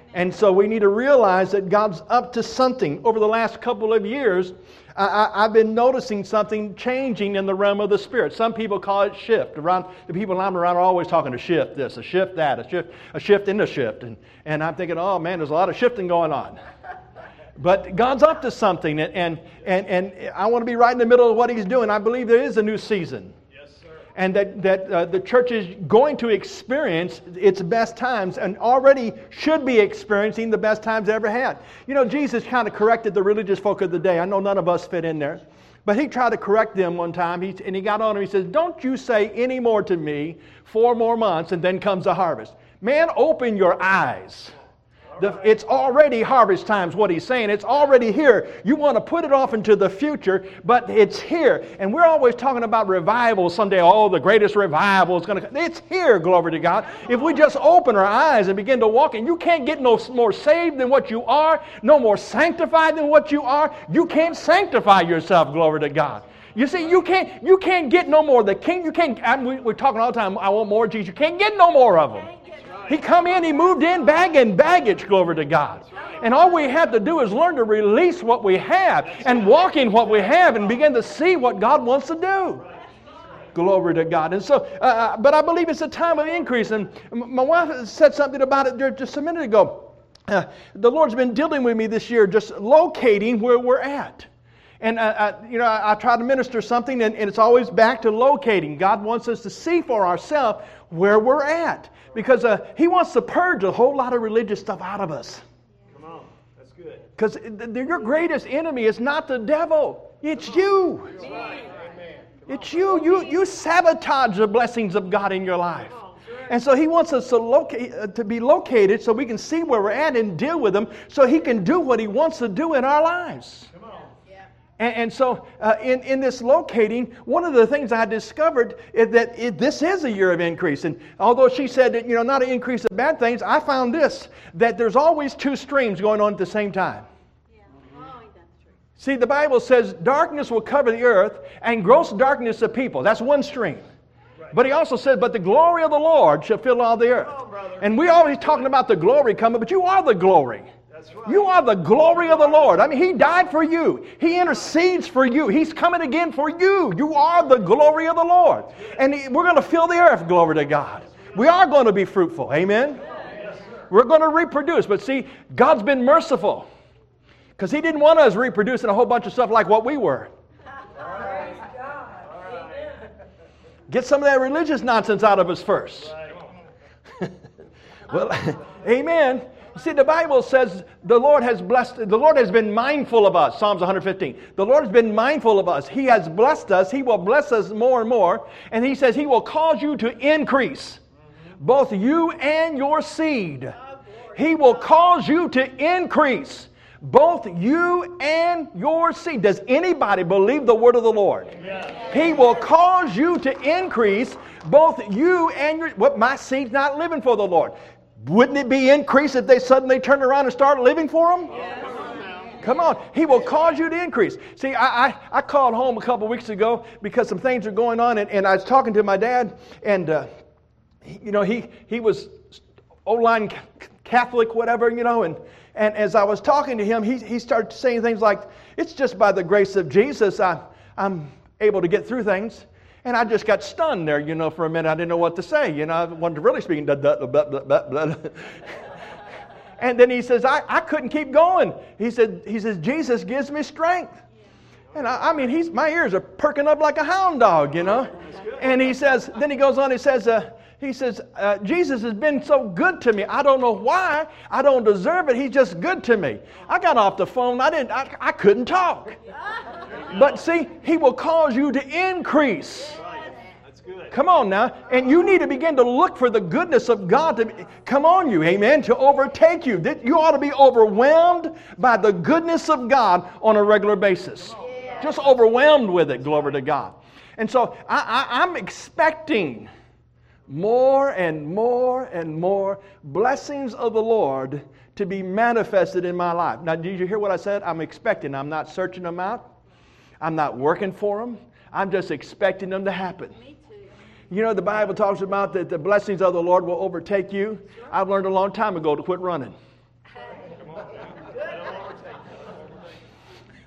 And so we need to realize that God's up to something. Over the last couple of years, I've been noticing something changing in the realm of the Spirit. Some people call it shift. Around the people I'm around are always talking to shift this, a shift that, a shift in the shift. And I'm thinking, oh man, there's a lot of shifting going on. But God's up to something, and I want to be right in the middle of what He's doing. I believe there is a new season. And that the church is going to experience its best times and already should be experiencing the best times ever had. You know, Jesus kind of corrected the religious folk of the day. I know none of us fit in there. But He tried to correct them one time. And He got on them. He says, don't you say any more to me 4 more months and then comes the harvest. Man, open your eyes. It's already harvest time's what He's saying. It's already here. You want to put it off into the future, but it's here. And we're always talking about revival someday. Oh, the greatest revival is going to come. It's here, glory to God. If we just open our eyes and begin to walk, and you can't get no more saved than what you are, no more sanctified than what you are. You can't sanctify yourself, glory to God. You see, you can't get no more. The king, you can't. We're talking all the time. I want more of Jesus. You can't get no more of Him. He come in, He moved in, bag and baggage, glory to God. And all we have to do is learn to release what we have and walk in what we have and begin to see what God wants to do. Glory to God. And so, but I believe it's a time of increase. And my wife said something about it there just a minute ago. The Lord's been dealing with me this year, just locating where we're at. And I try to minister something, and it's always back to locating. God wants us to see for ourselves where we're at. Because He wants to purge a whole lot of religious stuff out of us. Come on, that's good. Because your greatest enemy is not the devil. It's you. It's you. You sabotage the blessings of God in your life. And so He wants us to be located so we can see where we're at and deal with them so He can do what He wants to do in our lives. And so in this locating, one of the things I discovered is that this is a year of increase. And although she said that, not an increase of bad things, I found this, that there's always 2 streams going on at the same time. Yeah. See, the Bible says darkness will cover the earth and gross darkness of people. That's one stream. But He also said, but the glory of the Lord shall fill all the earth. And we're always talking about the glory coming, but you are the glory. Right. You are the glory of the Lord. I mean, He died for you. He intercedes for you. He's coming again for you. You are the glory of the Lord. And we're going to fill the earth, glory to God. We are going to be fruitful. Amen? We're going to reproduce. But see, God's been merciful. Because He didn't want us reproducing a whole bunch of stuff like what we were. Get some of that religious nonsense out of us first. Well, amen. See, the Bible says the Lord has been mindful of us. Psalms 115. The Lord has been mindful of us. He has blessed us. He will bless us more and more. And He says He will cause you to increase, both you and your seed. He will cause you to increase, both you and your seed. Does anybody believe the word of the Lord? He will cause you to increase, both you and your... What, my seed's not living for the Lord. Wouldn't it be increase if they suddenly turned around and started living for Him? Come on. He will cause you to increase. See, I called home a couple weeks ago because some things are going on, and I was talking to my dad, and he was old-line Catholic, whatever, and as I was talking to him, he started saying things like, it's just by the grace of Jesus I'm able to get through things. And I just got stunned there, for a minute. I didn't know what to say. I wanted to really speak. And then he says, I couldn't keep going. He says, Jesus gives me strength. And my ears are perking up like a hound dog, And he says, then he goes on, he says, Jesus has been so good to me. I don't know why. I don't deserve it. He's just good to me. I got off the phone. I couldn't talk. But see, He will cause you to increase. That's good. Come on now. And you need to begin to look for the goodness of God to come on you, amen, to overtake you. You ought to be overwhelmed by the goodness of God on a regular basis. Just overwhelmed with it, glory to God. And so I'm expecting more and more and more blessings of the Lord to be manifested in my life. Now, did you hear what I said? I'm expecting. I'm not searching them out. I'm not working for them. I'm just expecting them to happen. Me too. The Bible talks about that the blessings of the Lord will overtake you. I've learned a long time ago to quit running.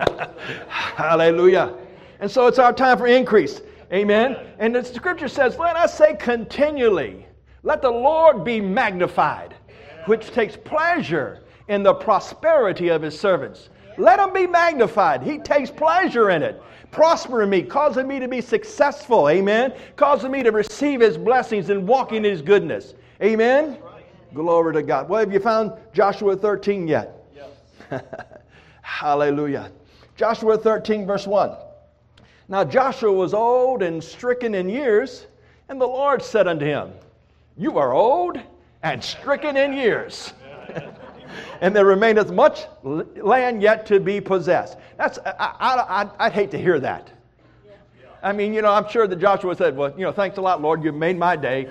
Hallelujah. And so it's our time for increase. Amen. And the scripture says, let us say continually, let the Lord be magnified, which takes pleasure in the prosperity of His servants. Let Him be magnified. He takes pleasure in it. Prosper in me, causing me to be successful. Amen. Causing me to receive His blessings and walk in His goodness. Amen. Glory to God. Well, have you found Joshua 13 yet? Yes. Hallelujah. Joshua 13 verse 1. Now Joshua was old and stricken in years, and the Lord said unto him, you are old and stricken in years. And there remaineth much land yet to be possessed. I'd hate to hear that. I mean, I'm sure that Joshua said, well, thanks a lot, Lord, you've made my day.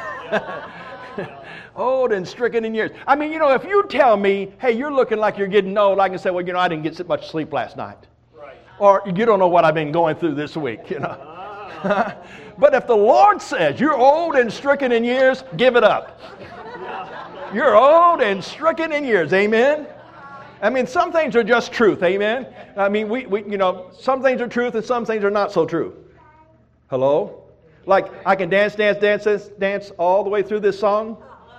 Old and stricken in years. I mean, if you tell me, hey, you're looking like you're getting old, I can say, well, I didn't get so much sleep last night. Right. Or you don't know what I've been going through this week, But if the Lord says you're old and stricken in years, give it up. You're old and stricken in years. Amen? I mean, some things are just truth. Amen? I mean, we some things are truth and some things are not so true. Hello? Like, I can dance all the way through this song.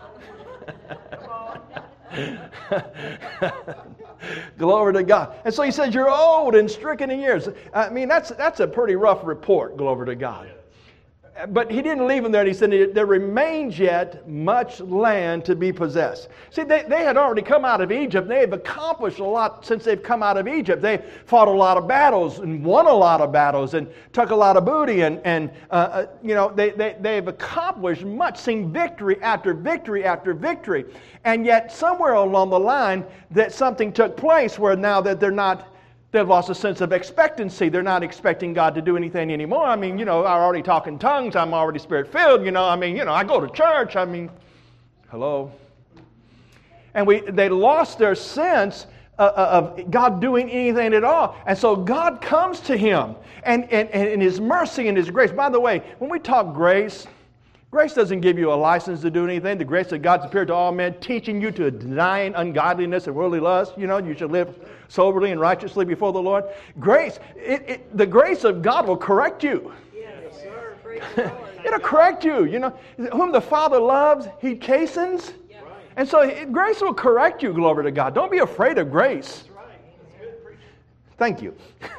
Glory to God. And so he says, you're old and stricken in years. I mean, that's a pretty rough report, glory to God. But he didn't leave them there. He said, there remains yet much land to be possessed. See, they had already come out of Egypt. They've accomplished a lot since they've come out of Egypt. They fought a lot of battles and won a lot of battles and took a lot of booty. And they've accomplished much, seen victory after victory after victory. And yet somewhere along the line that something took place where now that they've lost a sense of expectancy. They're not expecting God to do anything anymore. I mean, I already talk in tongues. I'm already Spirit-filled. I go to church. I mean, hello. And they lost their sense of God doing anything at all. And so God comes to him and in His mercy and His grace. By the way, when we talk grace doesn't give you a license to do anything. The grace of God's appeared to all men, teaching you to deny ungodliness and worldly lust. You should live soberly and righteously before the Lord. Grace, the grace of God will correct you. Yes, sir. It'll correct you. Whom the Father loves, He chastens. Yeah. And so grace will correct you, glory to God. Don't be afraid of grace. That's right. That's good. Thank you.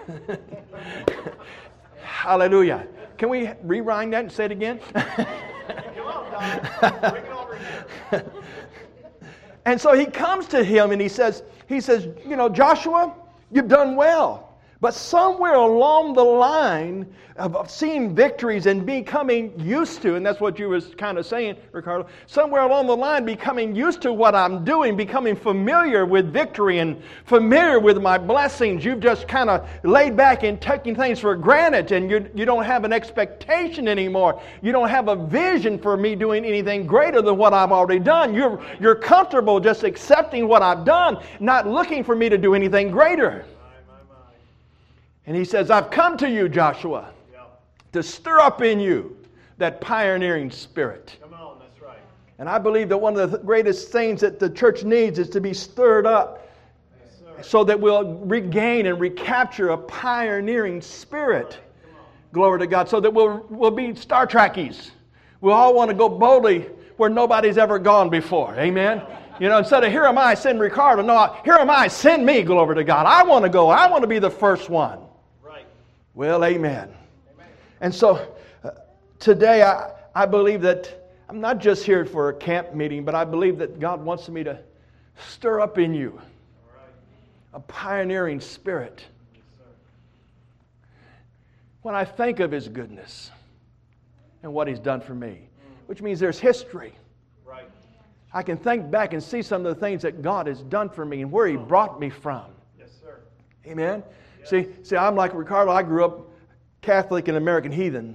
Hallelujah. Can we rewind that and say it again? And so he comes to him and he says, Joshua, you've done well. But somewhere along the line of seeing victories and becoming used to, and that's what you was kind of saying, Ricardo, somewhere along the line becoming used to what I'm doing, becoming familiar with victory and familiar with my blessings. You've just kind of laid back and taking things for granted, and you don't have an expectation anymore. You don't have a vision for me doing anything greater than what I've already done. You're comfortable just accepting what I've done, not looking for me to do anything greater. And he says, I've come to you, Joshua, to stir up in you that pioneering spirit. Come on, that's right. And I believe that one of the greatest things that the church needs is to be stirred up so that we'll regain and recapture a pioneering spirit. Glory to God. So that we'll be Star Trekkies. We'll all want to go boldly where nobody's ever gone before. Amen. Instead of here am I, send Ricardo. No, here am I, send me, glory to God. I want to go. I want to be the first one. Well, amen. And so today I believe that I'm not just here for a camp meeting, but I believe that God wants me to stir up in you a pioneering spirit. When I think of His goodness and what He's done for me, which means there's history. I can think back and see some of the things that God has done for me and where He brought me from. Yes, sir. Amen. See, I'm like Ricardo. I grew up Catholic and American heathen.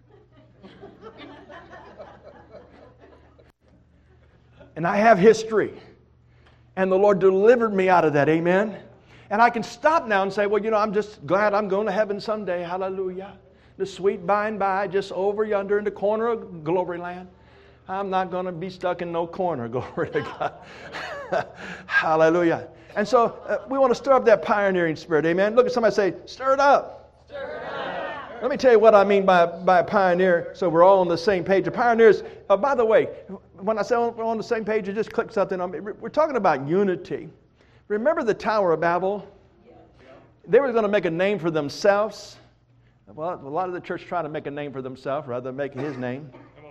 And I have history. And the Lord delivered me out of that. Amen. And I can stop now and say, well, I'm just glad I'm going to heaven someday. Hallelujah. The sweet by and by, just over yonder in the corner of glory land. I'm not going to be stuck in no corner. Glory to God. Hallelujah. And so we want to stir up that pioneering spirit. Amen. Look at somebody say, stir it up. Stir it up. Let me tell you what I mean by a pioneer, so we're all on the same page. A pioneer is, by the way, when I say we're on the same page, you just click something on me. We're talking about unity. Remember the Tower of Babel? They were going to make a name for themselves. Well, a lot of the church try to make a name for themselves rather than making his name.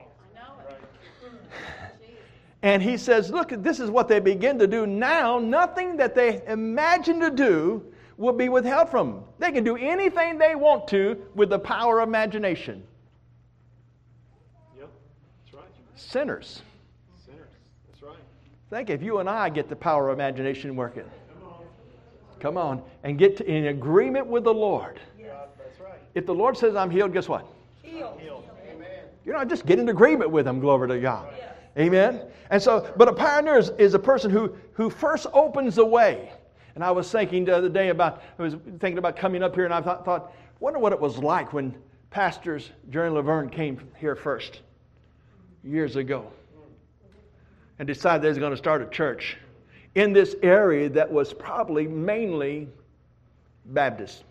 And he says, look, this is what they begin to do now. Nothing that they imagine to do will be withheld from them. They can do anything they want to with the power of imagination. Yep, that's right. Sinners. Sinners, that's right. Think if you and I get the power of imagination working. Come on. And get in agreement with the Lord. That's right. If the Lord says I'm healed, guess what? Healed. Amen. You know, just get in agreement with Him. Glory to God. Amen. And so, but a pioneer is a person who first opens the way. And I was thinking the other day I was thinking about coming up here, and I thought, wonder what it was like when pastors Jerry and Laverne came here first years ago and decided they was going to start a church in this area that was probably mainly Baptist.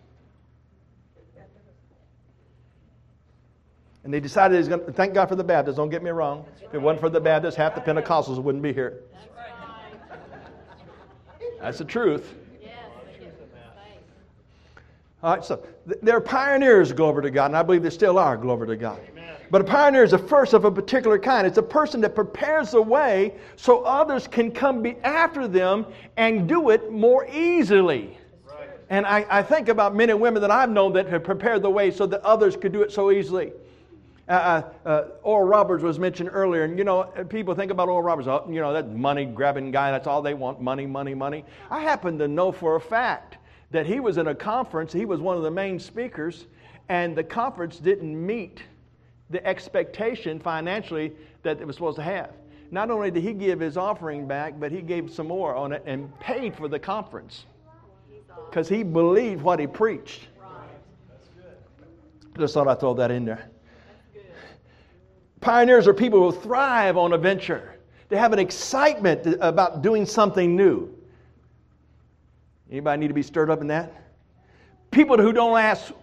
And they decided they was going to, thank God for the Baptists, don't get me wrong. If it wasn't for the Baptists, half the Pentecostals wouldn't be here. That's the truth. All right, so they're pioneers, glory to God, and I believe they still are, glory to God. But a pioneer is a first of a particular kind. It's a person that prepares the way so others can come be after them and do it more easily. Right. And I think about men and women that I've known that have prepared the way so that others could do it so easily. Oral Roberts was mentioned earlier, and you know, people think about Oral Roberts, oh, you know, that money-grabbing guy, that's all they want, money, money, money. I happen to know for a fact that he was in a conference, he was one of the main speakers, and the conference didn't meet the expectation financially that it was supposed to have. Not only did he give his offering back, but he gave some more on it and paid for the conference because he believed what he preached. Just thought I'd throw that in there. Pioneers are people who thrive on a venture. They have an excitement about doing something new. Anybody need to be stirred up in that? People who don't ask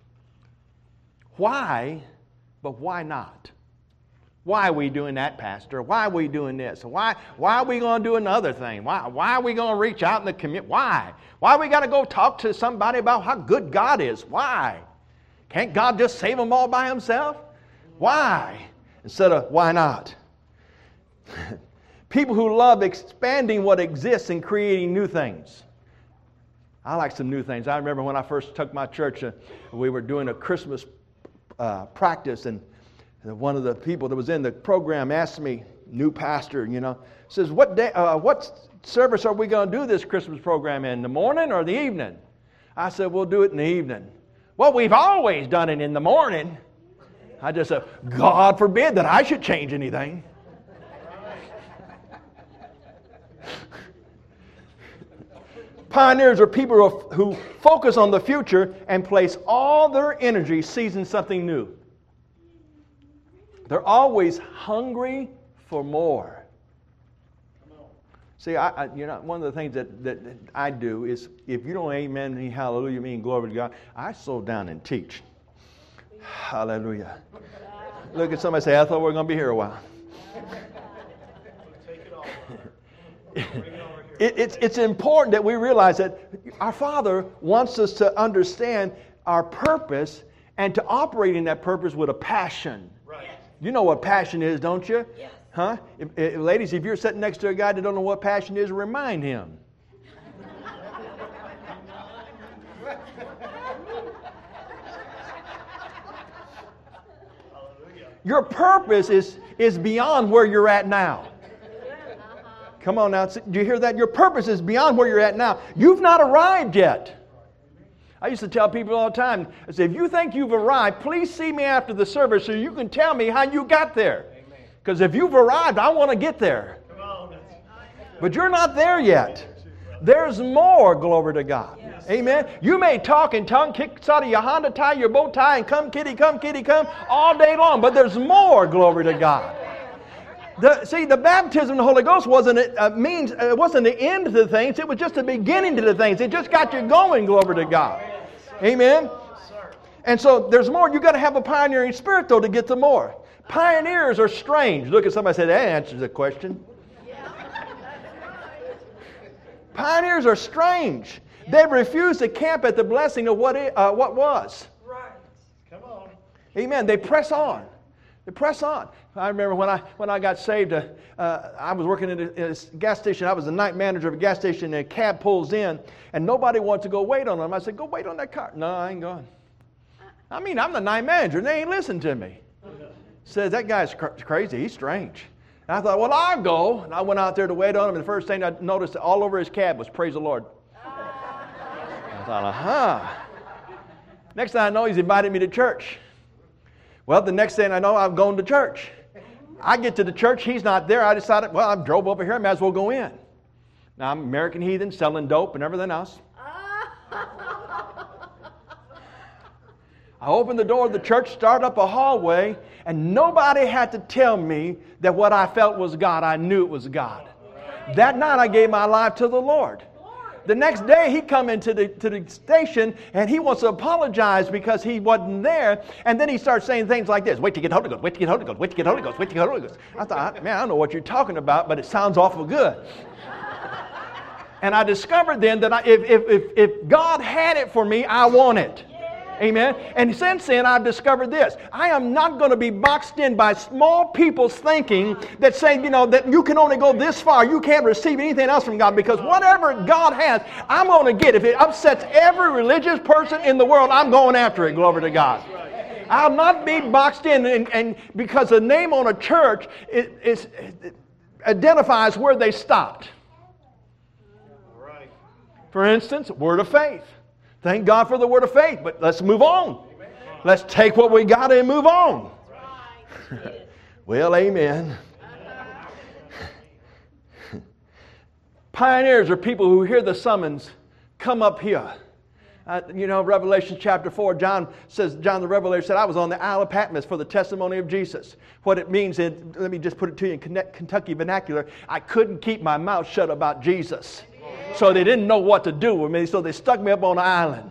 why, but why not? Why are we doing that, Pastor? Why are we doing this? Why are we going to do another thing? Why are we going to reach out in the community? Why? Why we got to go talk to somebody about how good God is? Why? Can't God just save them all by Himself? Why? Instead of why not? People who love expanding what exists and creating new things. I like some new things. I remember when I first took my church, we were doing a Christmas practice, and one of the people that was in the program asked me, new pastor, you know, says, what service are we going to do this Christmas program in the morning or the evening? I said, we'll do it in the evening. Well, we've always done it in the morning. I just said, God forbid that I should change anything. Pioneers are people who focus on the future and place all their energy seizing something new. They're always hungry for more. See, you know, one of the things that I do is, if you don't amen me, hallelujah, mean glory to God, I slow down and teach. Hallelujah. Look at somebody say, I thought we were going to be here a while. Take it off. It's important that we realize that our Father wants us to understand our purpose and to operate in that purpose with a passion. Right. You know what passion is, don't you? Yes. Huh? Ladies, if you're sitting next to a guy that don't know what passion is, remind him. Your purpose is beyond where you're at now. Come on now. Do you hear that? Your purpose is beyond where you're at now. You've not arrived yet. I used to tell people all the time, I say, if you think you've arrived, please see me after the service so you can tell me how you got there. Because if you've arrived, I want to get there. But you're not there yet. There's more, glory to God. Amen. You may talk in tongue, kick out of your Honda tie, your bow tie, and come kitty, come all day long. But there's more, glory to God. The baptism of the Holy Ghost wasn't it wasn't the end to the things. It was just the beginning to the things. It just got you going. Glory to God. Amen. And so there's more. You got to have a pioneering spirit though to get to more. Pioneers are strange. Look at somebody and say that answers the question. Pioneers are strange. They refuse to camp at the blessing of what was. Right. Come on. Amen. They press on. They press on. I remember when I got saved, I was working at a gas station. I was the night manager of a gas station, and a cab pulls in, and nobody wanted to go wait on them. I said, go wait on that car. No, I ain't going. I mean, I'm the night manager, and they ain't listening to me. Says, that guy's crazy. He's strange. And I thought, well, I'll go. And I went out there to wait on him, and the first thing I noticed all over his cab was, praise the Lord. I thought, Next thing I know, he's invited me to church. Well, the next thing I know, I'm going to church. I get to the church, he's not there. I decided, well, I drove over here, I might as well go in. Now, I'm American heathen, selling dope and everything else. I opened the door of the church, started up a hallway, and nobody had to tell me that what I felt was God. I knew it was God. That night, I gave my life to the Lord. The next day, he come into the station, and he wants to apologize because he wasn't there. And then he starts saying things like this: wait to get Holy Ghost, wait to get Holy Ghost, wait to get Holy Ghost, wait to get Holy Ghost. I thought, man, I don't know what you're talking about, but it sounds awful good. And I discovered then that if God had it for me, I want it. Amen. And since then, I've discovered this. I am not going to be boxed in by small people's thinking that say, that you can only go this far. You can't receive anything else from God, because whatever God has, I'm going to get. If it upsets every religious person in the world, I'm going after it. Glory to God. I'll not be boxed in, and because the name on a church identifies where they stopped. For instance, Word of Faith. Thank God for the Word of Faith, but let's move on. Let's take what we got and move on. Well, amen. Pioneers are people who hear the summons, come up here. Revelation chapter 4, John the Revelator said, I was on the Isle of Patmos for the testimony of Jesus. What it means is, let me just put it to you in Kentucky vernacular, I couldn't keep my mouth shut about Jesus. So they didn't know what to do with me, so they stuck me up on an island.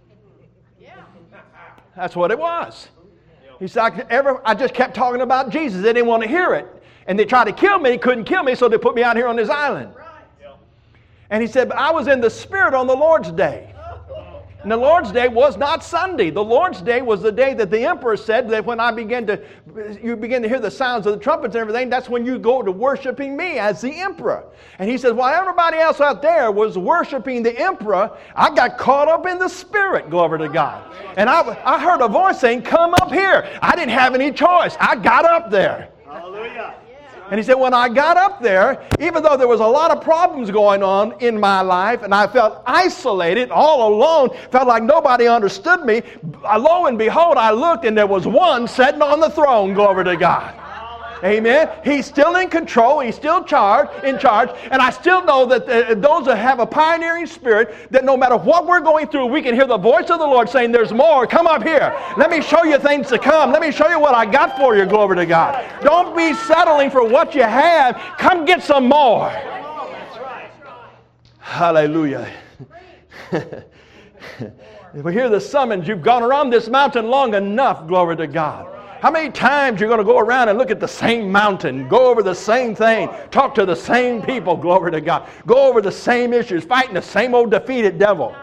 That's what it was. He said, I just kept talking about Jesus. They didn't want to hear it. And they tried to kill me, couldn't kill me, so they put me out here on this island. And he said, but I was in the Spirit on the Lord's day. And the Lord's Day was not Sunday. The Lord's Day was the day that the emperor said that when you begin to hear the sounds of the trumpets and everything, that's when you go to worshiping me as the emperor. And he says, while everybody else out there was worshiping the emperor, I got caught up in the Spirit, glory to God. And I heard a voice saying, come up here. I didn't have any choice. I got up there. Hallelujah. And he said, when I got up there, even though there was a lot of problems going on in my life, and I felt isolated, all alone, felt like nobody understood me, lo and behold, I looked and there was one sitting on the throne, glory to God. Amen. He's still in control. He's still in charge. And I still know that those that have a pioneering spirit, that no matter what we're going through, we can hear the voice of the Lord saying, there's more. Come up here. Let me show you things to come. Let me show you what I got for you, glory to God. Don't be settling for what you have. Come get some more. Hallelujah. If we hear the summons, you've gone around this mountain long enough, glory to God. How many times you're going to go around and look at the same mountain, go over the same thing, talk to the same people, glory to God, go over the same issues, fighting the same old defeated devil.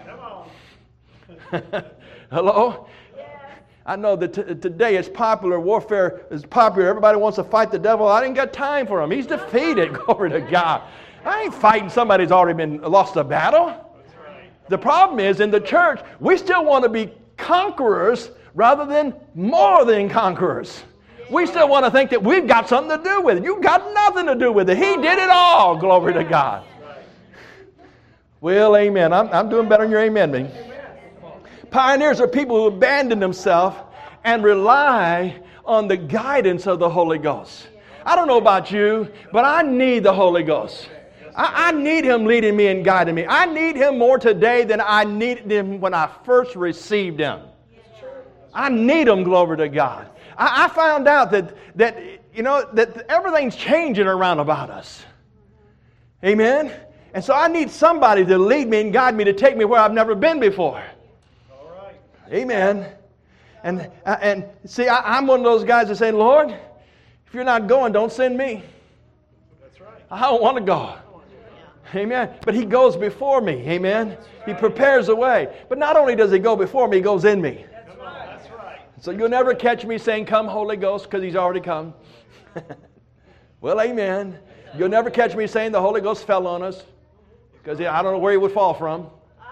Hello? I know that today it's popular, warfare is popular, everybody wants to fight the devil. I ain't got time for him. He's defeated, glory to God. I ain't fighting somebody who's already lost a battle. The problem is, in the church, we still want to be conquerors rather than more than conquerors. We still want to think that we've got something to do with it. You've got nothing to do with it. He did it all. Glory to God. Well, amen. I'm doing better than your amen, me. Pioneers are people who abandon themselves and rely on the guidance of the Holy Ghost. I don't know about you, but I need the Holy Ghost. I need Him leading me and guiding me. I need Him more today than I needed Him when I first received Him. I need Him, glory to God. I found out that that everything's changing around about us. Amen? And so I need somebody to lead me and guide me to take me where I've never been before. All right. Amen. And see, I'm one of those guys that say, Lord, if you're not going, don't send me. That's right. I don't want to go. Amen. But He goes before me. Amen. He prepares the way. But not only does He go before me, He goes in me. That's right. That's right. So you'll never catch me saying, come Holy Ghost, because He's already come. Well, amen. You'll never catch me saying the Holy Ghost fell on us, because I don't know where He would fall from.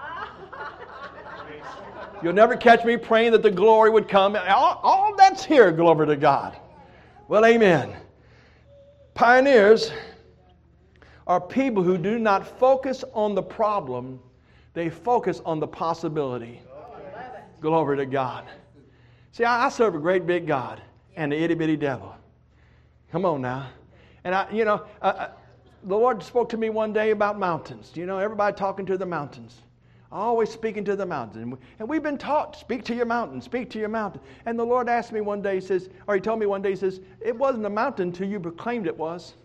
You'll never catch me praying that the glory would come. All that's here, glory to God. Well, amen. Pioneers are people who do not focus on the problem, they focus on the possibility. Glory to God. See, I serve a great big God and the itty bitty devil. Come on now. And the Lord spoke to me one day about mountains. Everybody talking to the mountains. Always speaking to the mountains. And we've been taught, speak to your mountain, speak to your mountain. And the Lord asked me one day, He told me one day, He says, it wasn't a mountain until you proclaimed it was.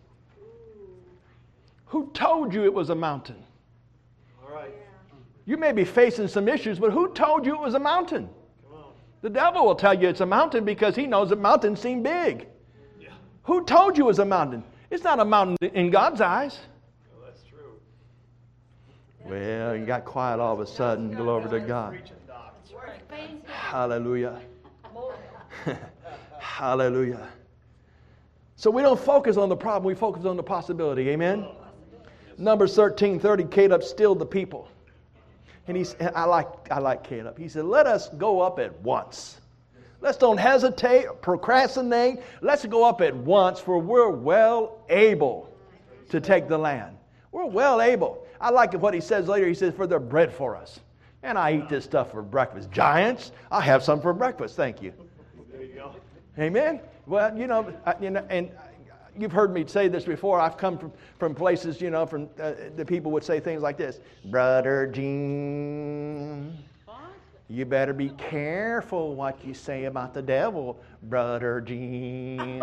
Who told you it was a mountain? All right. You may be facing some issues, but who told you it was a mountain? Come on. The devil will tell you it's a mountain because he knows that mountains seem big. Yeah. Who told you it was a mountain? It's not a mountain in God's eyes. Well, that's true. Well, you got quiet all of a sudden. Glory to God. Preaching, Doc. Hallelujah. Hallelujah. So we don't focus on the problem, we focus on the possibility. Amen? Numbers 13:30, Caleb stilled the people. And I like Caleb. He said, let us go up at once. Let's don't hesitate, procrastinate. Let's go up at once, for we're well able to take the land. We're well able. I like what he says later. He says, for their bread for us. And I eat this stuff for breakfast. Giants, I have some for breakfast. Thank you. There you go. Amen. Well, and you've heard me say this before. I've come from places, from the people would say things like this. Brother Gene, you better be careful what you say about the devil, Brother Gene.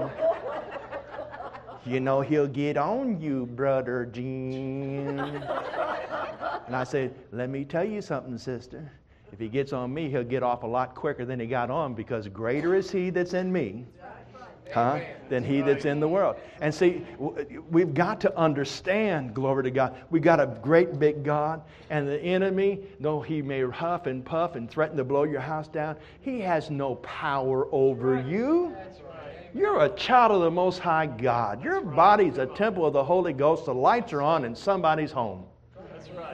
He'll get on you, Brother Gene. And I said, let me tell you something, sister. If he gets on me, he'll get off a lot quicker than he got on, because greater is he that's in me than he that's in the world. And see, we've got to understand, glory to God, we've got a great big God, and the enemy, though he may huff and puff and threaten to blow your house down, he has no power over you. You're a child of the Most High God. Your body's a temple of the Holy Ghost. The lights are on in somebody's home. That's right.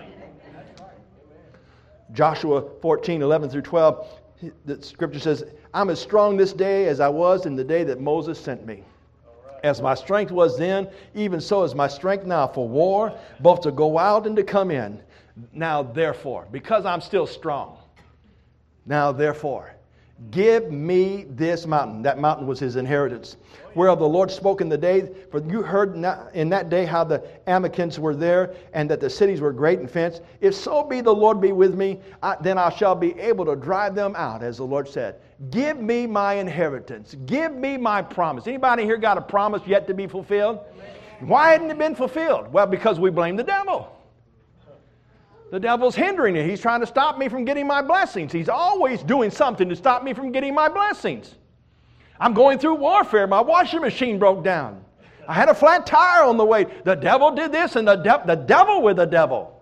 Joshua 14:11 through 12, the scripture says, I'm as strong this day as I was in the day that Moses sent me. As my strength was then, even so is my strength now for war, both to go out and to come in. Now therefore, because I'm still strong, now therefore, give me this mountain. That mountain was his inheritance. Whereof the Lord spoke in the day, for you heard in that day how the Amalekites were there, and that the cities were great and fenced. If so be the Lord be with me, then I shall be able to drive them out, as the Lord said. Give me my inheritance. Give me my promise. Anybody here got a promise yet to be fulfilled? Why hadn't it been fulfilled? Well, because we blame the devil. The devil's hindering it. He's trying to stop me from getting my blessings. He's always doing something to stop me from getting my blessings. I'm going through warfare. My washing machine broke down. I had a flat tire on the way. The devil did this, and the devil with the devil.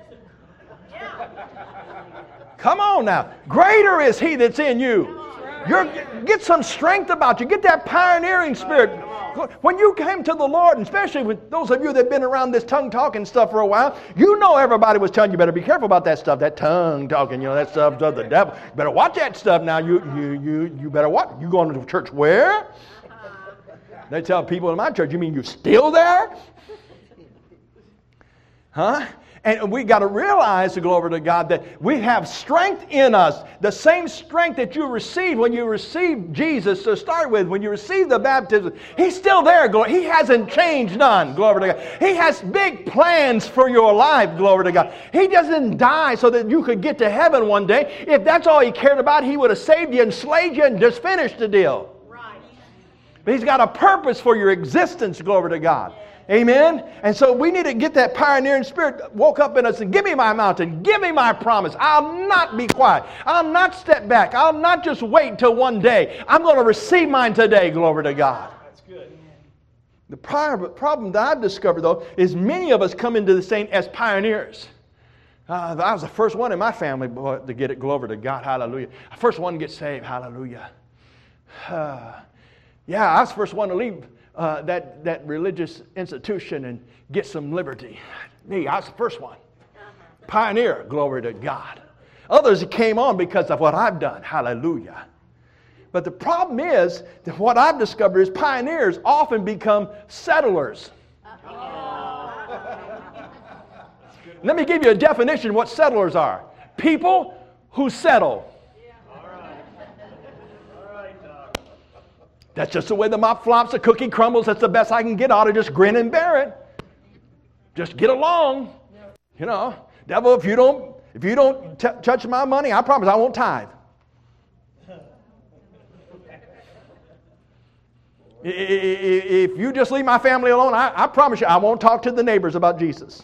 Come on now. Greater is he that's in you. Get some strength about you. Get that pioneering spirit. When you came to the Lord, and especially with those of you that have been around this tongue-talking stuff for a while, you know everybody was telling you better be careful about that stuff, that tongue-talking, that stuff's of the devil. You better watch that stuff now. You better watch. You going to church where? They tell people in my church, you mean you're still there? Huh? And we got to realize, glory to God, that we have strength in us. The same strength that you received when you received Jesus to start with, when you received the baptism. He's still there. He hasn't changed none. Glory to God. He has big plans for your life. Glory to God. He doesn't die so that you could get to heaven one day. If that's all He cared about, He would have saved you and slayed you and just finished the deal. But He's got a purpose for your existence, glory to God. Amen? And so we need to get that pioneering spirit woke up in us and give me my mountain. Give me my promise. I'll not be quiet. I'll not step back. I'll not just wait until one day. I'm going to receive mine today, glory to God. That's good. The problem that I've discovered, though, is many of us come into this thing as pioneers. I was the first one in my family to get it, glory to God, hallelujah. The first one to get saved, hallelujah. I was the first one to leave that religious institution and get some liberty. Me, I was the first one. Pioneer, glory to God. Others came on because of what I've done, hallelujah. But the problem is that what I've discovered is pioneers often become settlers. Let me give you a definition of what settlers are. People who settle. That's just the way the mop flops, the cookie crumbles. That's the best I can get out of just grin and bear it. Just get along. You know, devil, if you don't touch my money, I promise I won't tithe. If you just leave my family alone, I promise you I won't talk to the neighbors about Jesus.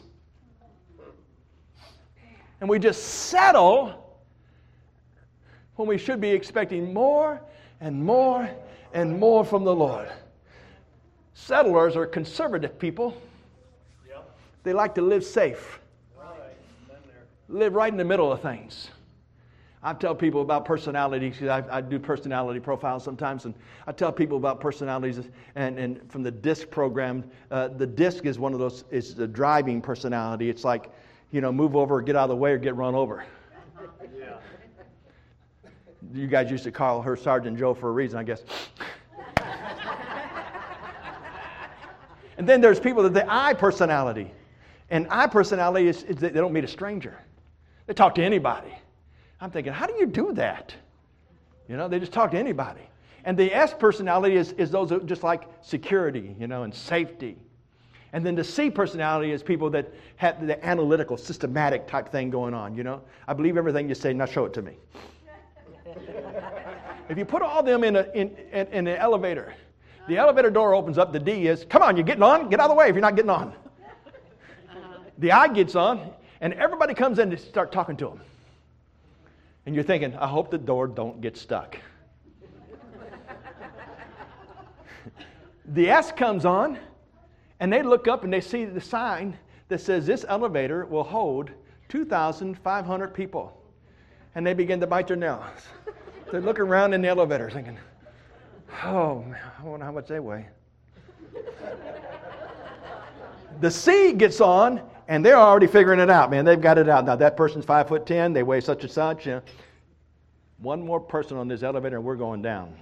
And we just settle when we should be expecting more and more and more from the Lord. Settlers are conservative people. Yep. They like to live safe. Live right in the middle of things. I tell people about personalities. I do personality profiles sometimes, and I tell people about personalities. And from the DISC program, the DISC is one of those. Is the driving personality. It's like, move over, get out of the way, or get run over. Yeah. You guys used to call her Sergeant Joe for a reason, I guess. And then there's people that the I personality. And I personality is they don't meet a stranger. They talk to anybody. I'm thinking, how do you do that? They just talk to anybody. And the S personality is those that just like security, and safety. And then the C personality is people that have the analytical, systematic type thing going on, I believe everything you say, now show it to me. If you put all of them in an elevator, the elevator door opens up, the D is, come on, you're getting on? Get out of the way if you're not getting on. The I gets on, and everybody comes in to start talking to them. And you're thinking, I hope the door don't get stuck. The S comes on, and they look up and they see the sign that says this elevator will hold 2,500 people. And they begin to bite their nails. They look around in the elevator thinking, oh, man, I wonder how much they weigh. The C gets on, and they're already figuring it out, man. They've got it out. Now, that person's 5'10", they weigh such and such. One more person on this elevator, and we're going down.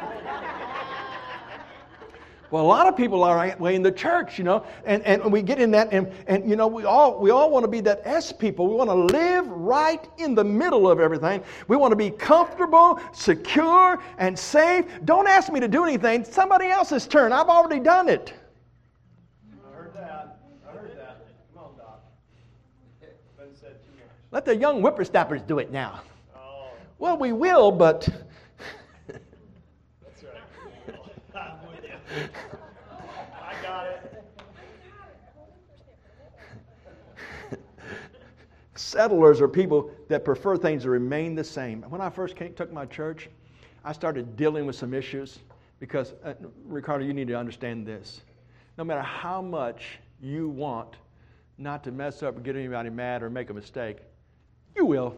Well, a lot of people are that way in the church, and we get in that, and we all want to be that S people. We want to live right in the middle of everything. We want to be comfortable, secure, and safe. Don't ask me to do anything. It's somebody else's turn. I've already done it. I heard that. Come on, Doc. Been said too much. Let the young whippersnappers do it now. Oh. Well, we will, but... That's right. I'm with you. I got it. Settlers are people that prefer things to remain the same. When I first took my church, I started dealing with some issues because, Ricardo, you need to understand this. No matter how much you want not to mess up or get anybody mad or make a mistake, you will.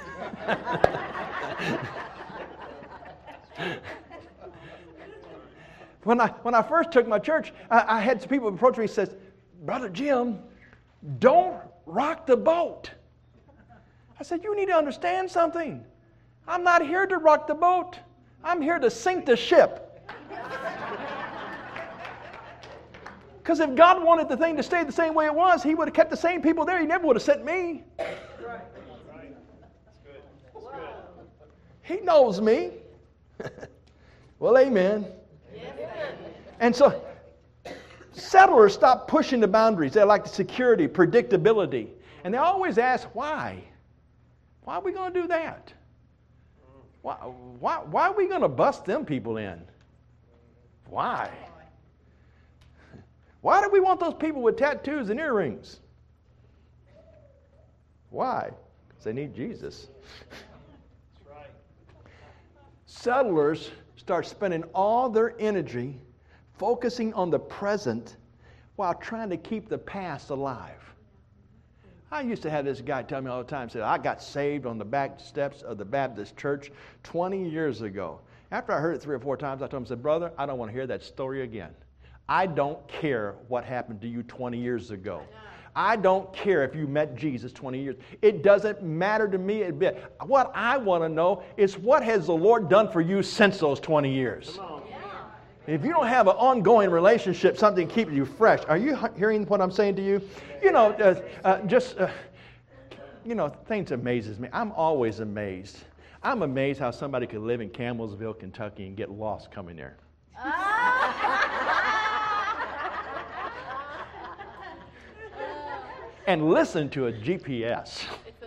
When I first took my church, I had some people approach me and says, Brother Jim, don't rock the boat. I said, you need to understand something. I'm not here to rock the boat. I'm here to sink the ship. Because if God wanted the thing to stay the same way it was, He would have kept the same people there. He never would have sent me. Right. That's good. That's good. He knows me. Well, amen. And so, settlers stop pushing the boundaries. They like the security, predictability. And they always ask, why? Why are we going to do that? Why are we going to bust them people in? Why? Why do we want those people with tattoos and earrings? Why? Because they need Jesus. That's right. Settlers start spending all their energy focusing on the present while trying to keep the past alive. I used to have this guy tell me all the time, said, I got saved on the back steps of the Baptist church 20 years ago. After I heard it 3 or 4 times, I told him, I said, brother, I don't want to hear that story again. I don't care what happened to you 20 years ago. I don't care if you met Jesus 20 years. It doesn't matter to me a bit. What I want to know is what has the Lord done for you since those 20 years? If you don't have an ongoing relationship, something keeping you fresh, are you hearing what I'm saying to you? You know, things amazes me. I'm always amazed. I'm amazed how somebody could live in Campbellsville, Kentucky and get lost coming there. And listen to a GPS.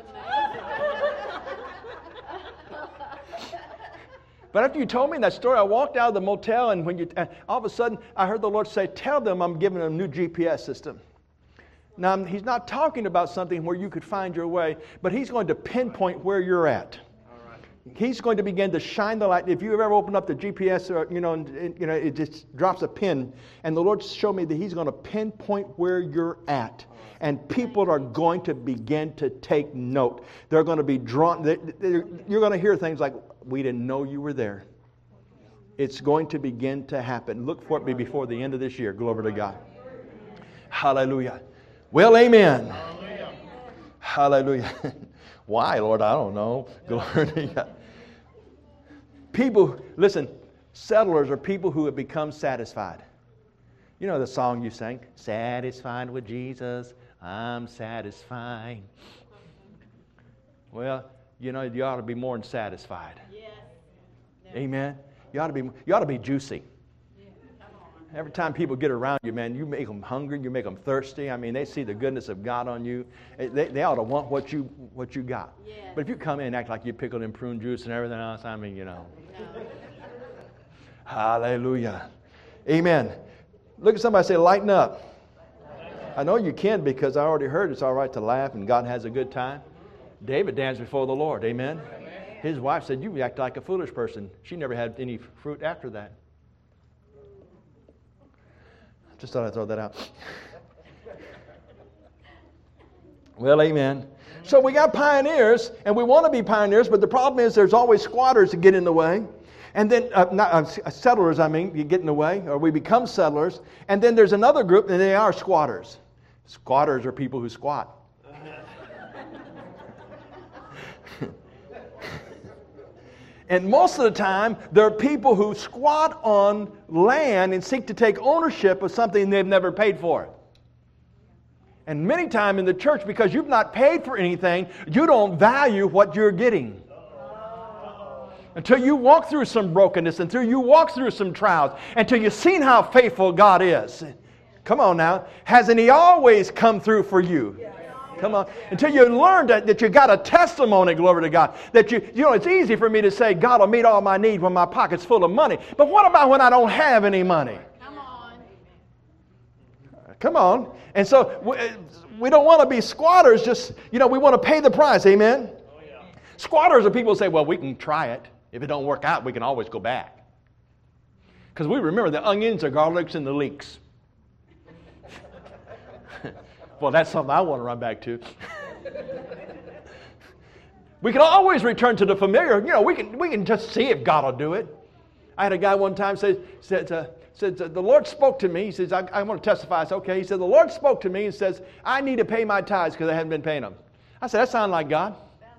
But after you told me that story, I walked out of the motel, and all of a sudden, I heard the Lord say, tell them I'm giving them a new GPS system. Now, He's not talking about something where you could find your way, but He's going to pinpoint where you're at. He's going to begin to shine the light. If you ever open up the GPS, it just drops a pin, and the Lord showed me that He's going to pinpoint where you're at. And people are going to begin to take note. They're going to be drawn. You're going to hear things like, we didn't know you were there. It's going to begin to happen. Look for it before the end of this year. Glory to God. Hallelujah. Well, amen. Hallelujah. Why, Lord? I don't know. Glory to God. People, listen, settlers are people who have become satisfied. You know the song you sang? Satisfied with Jesus, I'm satisfied. Well, you ought to be more than satisfied. Yes. Amen. You ought to be juicy. Every time people get around you, man, you make them hungry, you make them thirsty. I mean, they see the goodness of God on you. They ought to want what you got. Yeah. But if you come in and act like you pickled in prune juice and everything else, I mean, No. Hallelujah. Amen. Look at somebody and say, lighten up. I know you can, because I already heard it's all right to laugh and God has a good time. David danced before the Lord. Amen. His wife said, you act like a foolish person. She never had any fruit after that. Just thought I'd throw that out. Well, amen. So we got pioneers, and we want to be pioneers, but the problem is there's always squatters that get in the way. And then, settlers, you get in the way, or we become settlers. And then there's another group, and they are squatters. Squatters are people who squat. And most of the time, there are people who squat on land and seek to take ownership of something they've never paid for. And many times in the church, because you've not paid for anything, you don't value what you're getting. Until you walk through some brokenness, until you walk through some trials, until you've seen how faithful God is. Come on now. Hasn't He always come through for you? Come on. Until you learn that you got a testimony, glory to God. That it's easy for me to say, God will meet all my needs when my pocket's full of money. But what about when I don't have any money? Come on. And so we don't want to be squatters, just, we want to pay the price. Amen? Oh, yeah. Squatters are people who say, well, we can try it. If it don't work out, we can always go back. Because we remember the onions, the garlics, and the leeks. Well, that's something I want to run back to. We can always return to the familiar. We can just see if God will do it. I had a guy one time said, the Lord spoke to me. He says, I want to testify. I said, okay. He said, the Lord spoke to me and says, I need to pay my tithes because I haven't been paying them. I said, that sounds like God.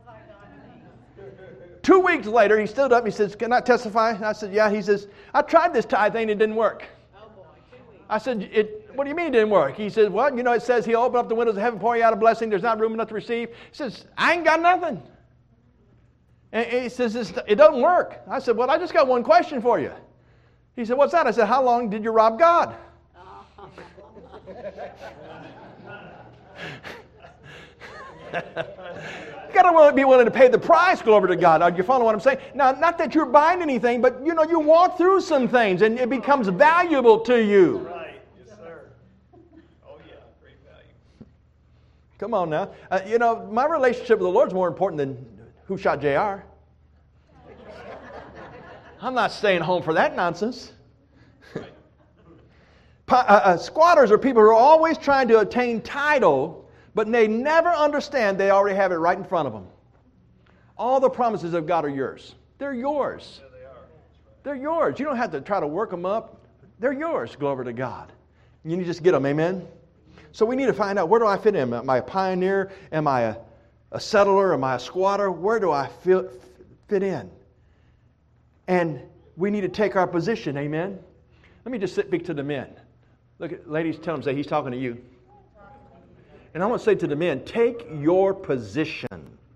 2 weeks later, he stood up. He says, can I testify? And I said, yeah. He says, I tried this tithe thing. It didn't work. I said, what do you mean it didn't work? He said, well, it says He'll open up the windows of heaven, pour you out a blessing. There's not room enough to receive. He says, I ain't got nothing. And he says, it doesn't work. I said, well, I just got one question for you. He said, what's that? I said, how long did you rob God? You got got to be willing to pay the price, glory to God. Are you following what I'm saying? Now, not that you're buying anything, but you walk through some things and it becomes valuable to you. Right. Yes, sir. Oh, yeah. Great value. Come on now. My relationship with the Lord is more important than who shot JR. I'm not staying home for that nonsense. Squatters are people who are always trying to attain title, but they never understand they already have it right in front of them. All the promises of God are yours. They're yours. Yeah, they are. They're yours. You don't have to try to work them up. They're yours, glory to God. You need to just get them, amen? So we need to find out, where do I fit in? Am I a pioneer? Am I a settler? Am I a squatter? Where do I fit in? And we need to take our position, amen? Let me just speak to the men. Look at ladies, tell them, say, he's talking to you. And I want to say to the men, take your position.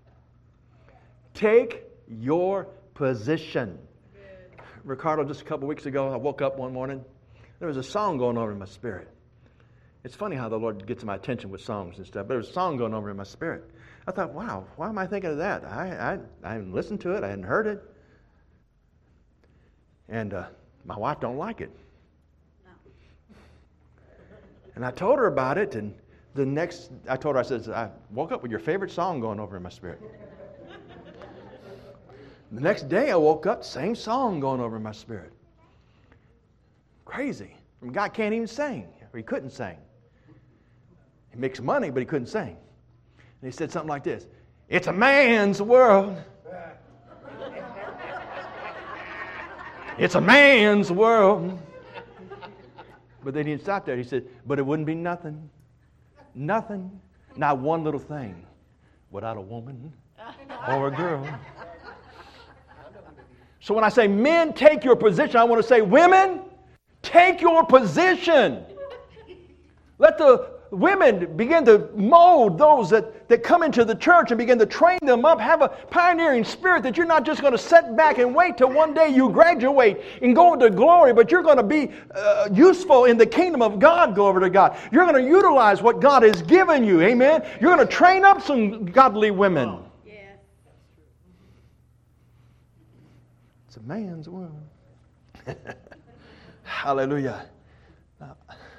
Take your position. Ricardo, just a couple weeks ago, I woke up one morning. There was a song going over in my spirit. It's funny how the Lord gets my attention with songs and stuff, but there was a song going over in my spirit. I thought, wow, why am I thinking of that? I hadn't listened to it. I hadn't heard it. And my wife don't like it. And I told her about it, and I told her, I woke up with your favorite song going over in my spirit. The next day I woke up, same song going over in my spirit. Crazy. God can't even sing, or he couldn't sing. He makes money, but he couldn't sing. And he said something like this: it's a man's world. It's a man's world. But then he didn't stop there. He said, but it wouldn't be nothing. Nothing. Not one little thing without a woman or a girl. So when I say men, take your position, I want to say women, take your position. Let the women begin to mold those that come into the church and begin to train them up. Have a pioneering spirit that you're not just going to sit back and wait till one day you graduate and go into glory, but you're going to be useful in the kingdom of God, glory to God. You're going to utilize what God has given you, amen? You're going to train up some godly women. Yeah. It's a man's world. Hallelujah. Now,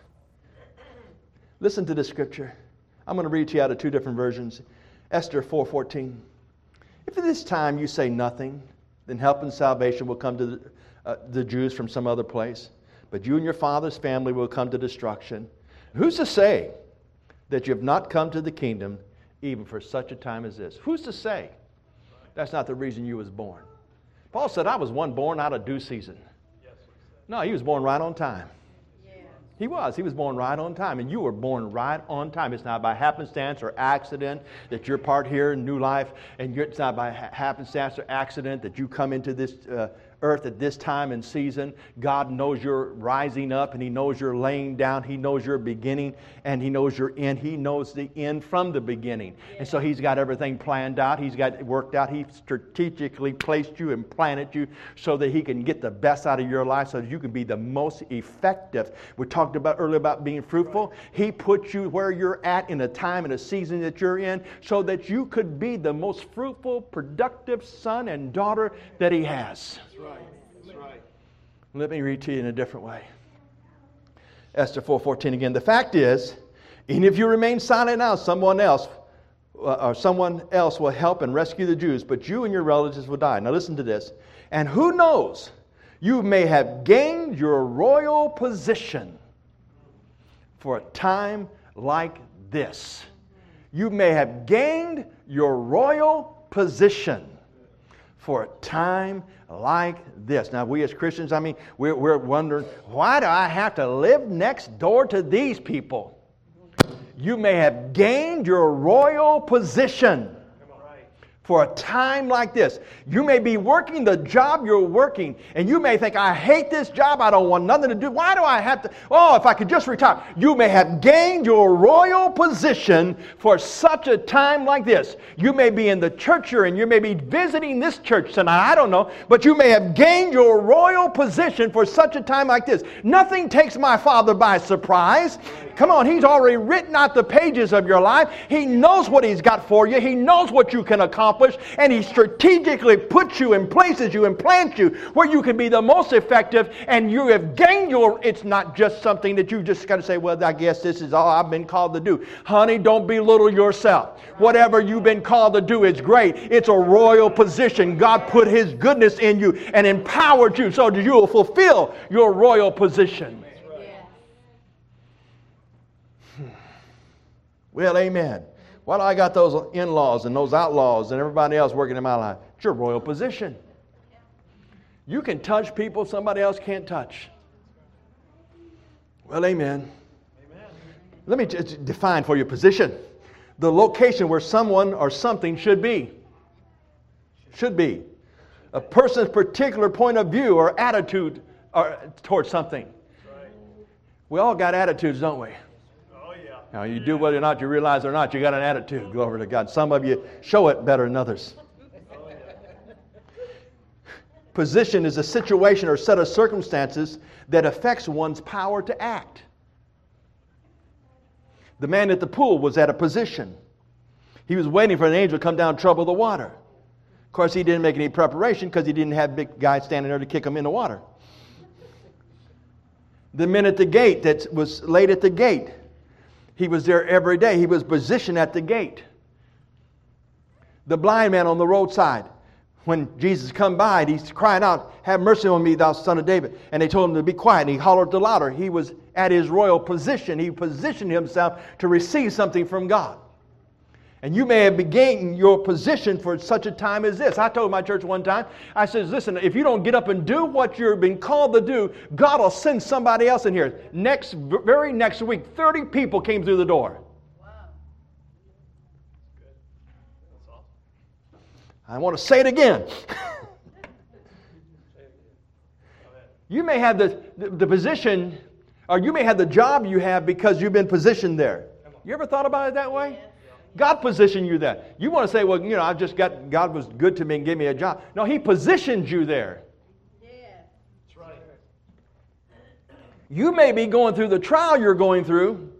listen to this scripture. I'm going to read to you out of two different versions. Esther 4:14. If at this time you say nothing, then help and salvation will come to the Jews from some other place. But you and your father's family will come to destruction. Who's to say that you have not come to the kingdom even for such a time as this? Who's to say? That's not the reason you was born. Paul said, I was one born out of due season. No, he was born right on time. He was born right on time, and you were born right on time. It's not by happenstance or accident that you're part here in New Life, and it's not by happenstance or accident that you come into this earth at this time and season. God knows you're rising up, and He knows you're laying down. He knows your beginning, and He knows your end. He knows the end from the beginning. And so He's got everything planned out. He's got it worked out. He strategically placed you and planted you so that He can get the best out of your life, so that you can be the most effective. We talked about earlier about being fruitful. He put you where you're at in a time and a season that you're in so that you could be the most fruitful, productive son and daughter that He has. That's right. Let me read to you in a different way. Esther 4:14 again. The fact is, even if you remain silent now, someone else will help and rescue the Jews, but you and your relatives will die. Now listen to this. And who knows, you may have gained your royal position for a time like this. You may have gained your royal position for a time like this. Now, we as Christians, we're wondering, why do I have to live next door to these people? You may have gained your royal position for a time like this. You may be working the job you're working, and you may think, I hate this job, I don't want nothing to do. Why do I have to? Oh, if I could just retire. You may have gained your royal position for such a time like this. You may be in the church you're in, you may be visiting this church tonight, I don't know, but you may have gained your royal position for such a time like this. Nothing takes my Father by surprise. Come on, He's already written out the pages of your life. He knows what He's got for you. He knows what you can accomplish, and He strategically puts you and places you and plants you where you can be the most effective, and you have gained your... It's not just something that you just got to say, well, I guess this is all I've been called to do. Honey, don't belittle yourself. Whatever you've been called to do is great. It's a royal position. God put His goodness in you and empowered you so that you will fulfill your royal position. Well, amen. Why do I got those in-laws and those outlaws and everybody else working in my life? It's your royal position. You can touch people somebody else can't touch. Well, amen. Let me define for you position. The location where someone or something should be. Should be. A person's particular point of view or attitude towards something. We all got attitudes, don't we? Now, you do whether or not you realize it or not, you got an attitude. Glory to God. Some of you show it better than others. Position is a situation or set of circumstances that affects one's power to act. The man at the pool was at a position. He was waiting for an angel to come down and trouble the water. Of course, he didn't make any preparation because he didn't have big guys standing there to kick him in the water. The man at the gate that was late at the gate, he was there every day. He was positioned at the gate. The blind man on the roadside, when Jesus come by, he's crying out, have mercy on me, thou son of David. And they told him to be quiet, and he hollered the louder. He was at his royal position. He positioned himself to receive something from God. And you may have begun your position for such a time as this. I told my church one time, I said, listen, if you don't get up and do what you've been called to do, God will send somebody else in here. Very next week, 30 people came through the door. Wow. I want to say it again. You may have the position, or you may have the job you have because you've been positioned there. You ever thought about it that way? God positioned you there. You want to say, well, I've just got, God was good to me and gave me a job. No, He positioned you there. Yeah. That's right. You may be going through the trial you're going through.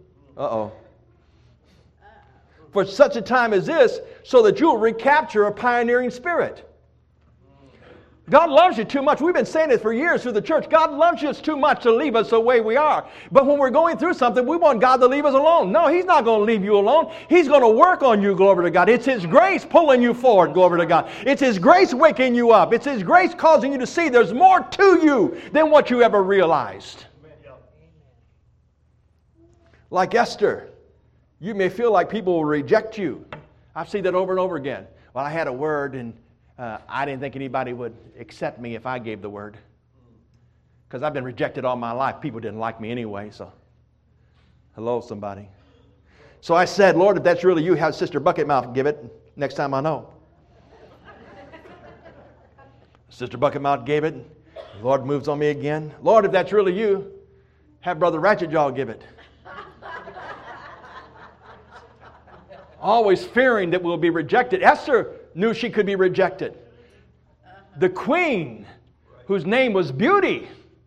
For such a time as this, so that you'll recapture a pioneering spirit. God loves you too much. We've been saying it for years through the church. God loves us too much to leave us the way we are. But when we're going through something, we want God to leave us alone. No, He's not going to leave you alone. He's going to work on you, glory to God. It's His grace pulling you forward, glory to God. It's His grace waking you up. It's His grace causing you to see there's more to you than what you ever realized. Like Esther, you may feel like people will reject you. I've seen that over and over again. Well, I had a word and I didn't think anybody would accept me if I gave the word. Because I've been rejected all my life. People didn't like me anyway, so hello, somebody. So I said, Lord, if that's really you, have Sister Bucketmouth give it next time I know. Sister Bucketmouth gave it. The Lord moves on me again. Lord, if that's really you, have Brother Ratchetjaw give it. Always fearing that we'll be rejected. Esther knew she could be rejected. The queen, whose name was Beauty,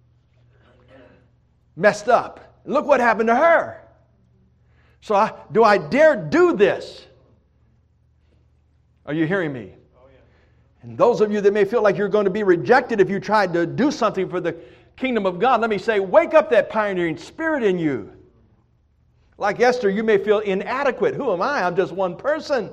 messed up. Look what happened to her. So do I dare do this? Are you hearing me? And those of you that may feel like you're going to be rejected if you tried to do something for the kingdom of God, let me say, wake up that pioneering spirit in you. Like Esther, you may feel inadequate. Who am I? I'm just one person.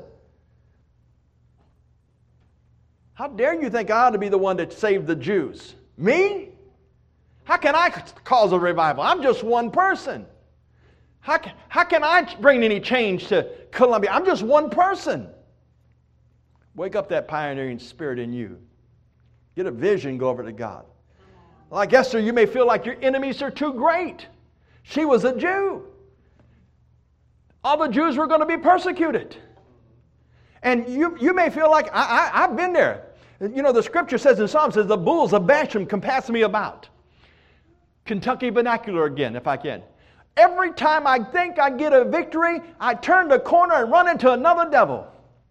How dare you think I ought to be the one that saved the Jews? Me? How can I cause a revival? I'm just one person. How can I bring any change to Columbia? I'm just one person. Wake up that pioneering spirit in you. Get a vision, go over to God. Like Esther, you may feel like your enemies are too great. She was a Jew. All the Jews were going to be persecuted. And you may feel like, I've been there. You know, the scripture says in Psalms, says, the bulls of Bashan compass me about. Kentucky vernacular again, if I can. Every time I think I get a victory, I turn the corner and run into another devil.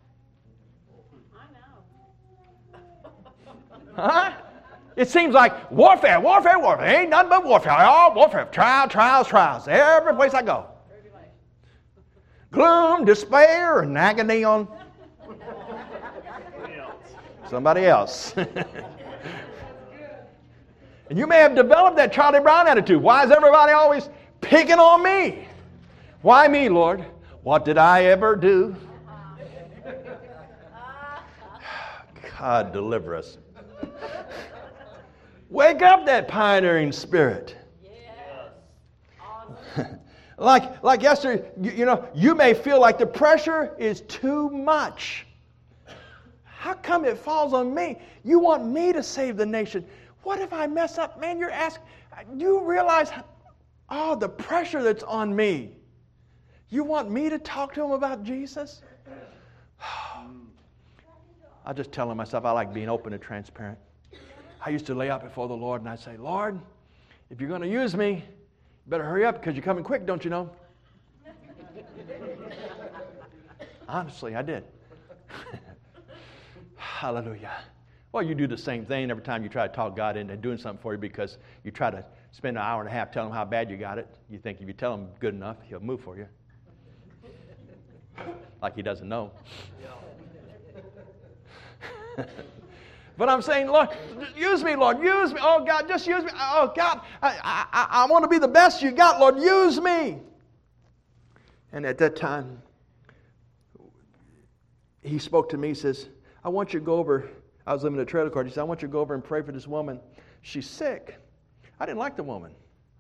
I know. Huh? It seems like warfare. Ain't nothing but warfare. All warfare. Trials. Every place I go. Gloom, despair, and agony on somebody else. And you may have developed that Charlie Brown attitude. Why is everybody always picking on me? Why me, Lord? What did I ever do? God deliver us. Wake up that pioneering spirit. Like yesterday, you may feel like the pressure is too much. How come it falls on me? You want me to save the nation. What if I mess up? Man, you're asking. You realize, the pressure that's on me. You want me to talk to him about Jesus? I just telling myself I like being open and transparent. I used to lay out before the Lord and I'd say, Lord, if you're going to use me, you better hurry up because you're coming quick, don't you know? Honestly, I did. Hallelujah. Well, you do the same thing every time you try to talk God into doing something for you because you try to spend an hour and a half telling him how bad you got it. You think if you tell him good enough, he'll move for you. Like he doesn't know. But I'm saying, Lord, use me, Lord, use me. Oh, God, just use me. Oh, God, I want to be the best you got, Lord, use me. And at that time, he spoke to me, he says, I want you to go over. I was living in a trailer court. He said, I want you to go over and pray for this woman. She's sick. I didn't like the woman.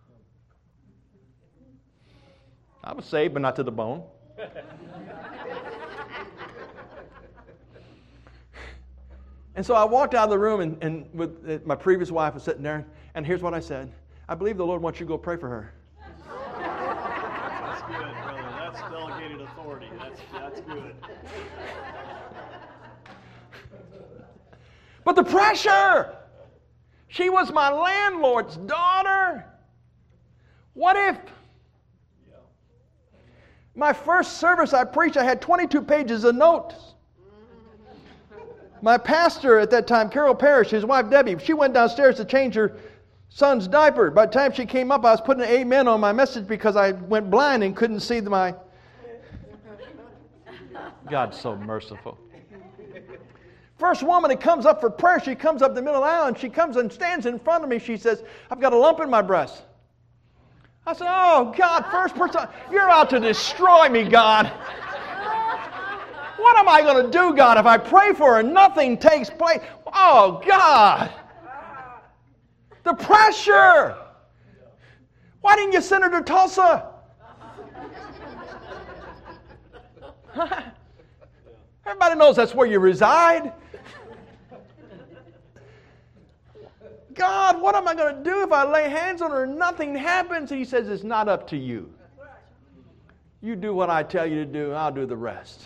I was saved, but not to the bone. And so I walked out of the room, and with my previous wife was sitting there, and here's what I said. I believe the Lord wants you to go pray for her. That's good, brother. That's delegated authority. That's good. But the pressure! She was my landlord's daughter. What if? My first service I preached, I had 22 pages of notes. My pastor at that time, Carol Parrish, his wife Debbie, she went downstairs to change her son's diaper. By the time she came up, I was putting an amen on my message because I went blind and couldn't see my... God's so merciful. First woman that comes up for prayer, she comes up the middle aisle and she comes and stands in front of me. She says, I've got a lump in my breast. I said, oh, God, first person, you're out to destroy me, God. What am I going to do, God, if I pray for her and nothing takes place? Oh, God. The pressure. Why didn't you send her to Tulsa? Everybody knows that's where you reside. God, what am I going to do if I lay hands on her and nothing happens? And he says, it's not up to you. You do what I tell you to do, and I'll do the rest.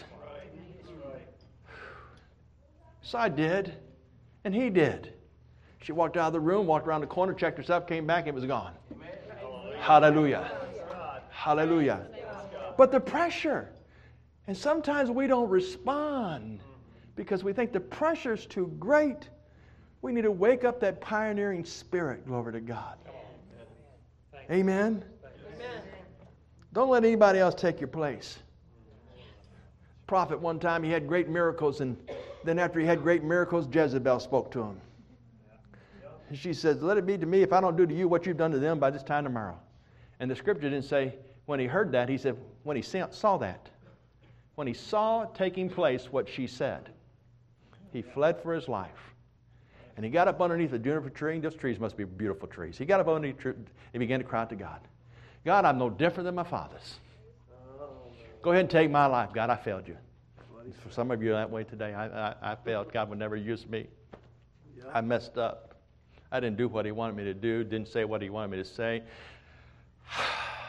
So I did, and he did. She walked out of the room, walked around the corner, checked herself, came back, it was gone. Hallelujah. Hallelujah. But the pressure, and sometimes we don't respond because we think the pressure's too great. We need to wake up that pioneering spirit, glory to God. Amen? Don't let anybody else take your place. Prophet, one time, he had great miracles, and then after he had great miracles, Jezebel spoke to him. And she says, let it be to me if I don't do to you what you've done to them by this time tomorrow. And the scripture didn't say when he heard that. He said when he saw that. When he saw taking place what she said, he fled for his life. And he got up underneath a juniper tree. Those trees must be beautiful trees. He got up underneath a tree and began to cry out to God. God, I'm no different than my fathers. Go ahead and take my life. God, I failed you. For some of you that way today, I failed. God would never use me. I messed up. I didn't do what he wanted me to do. Didn't say what he wanted me to say.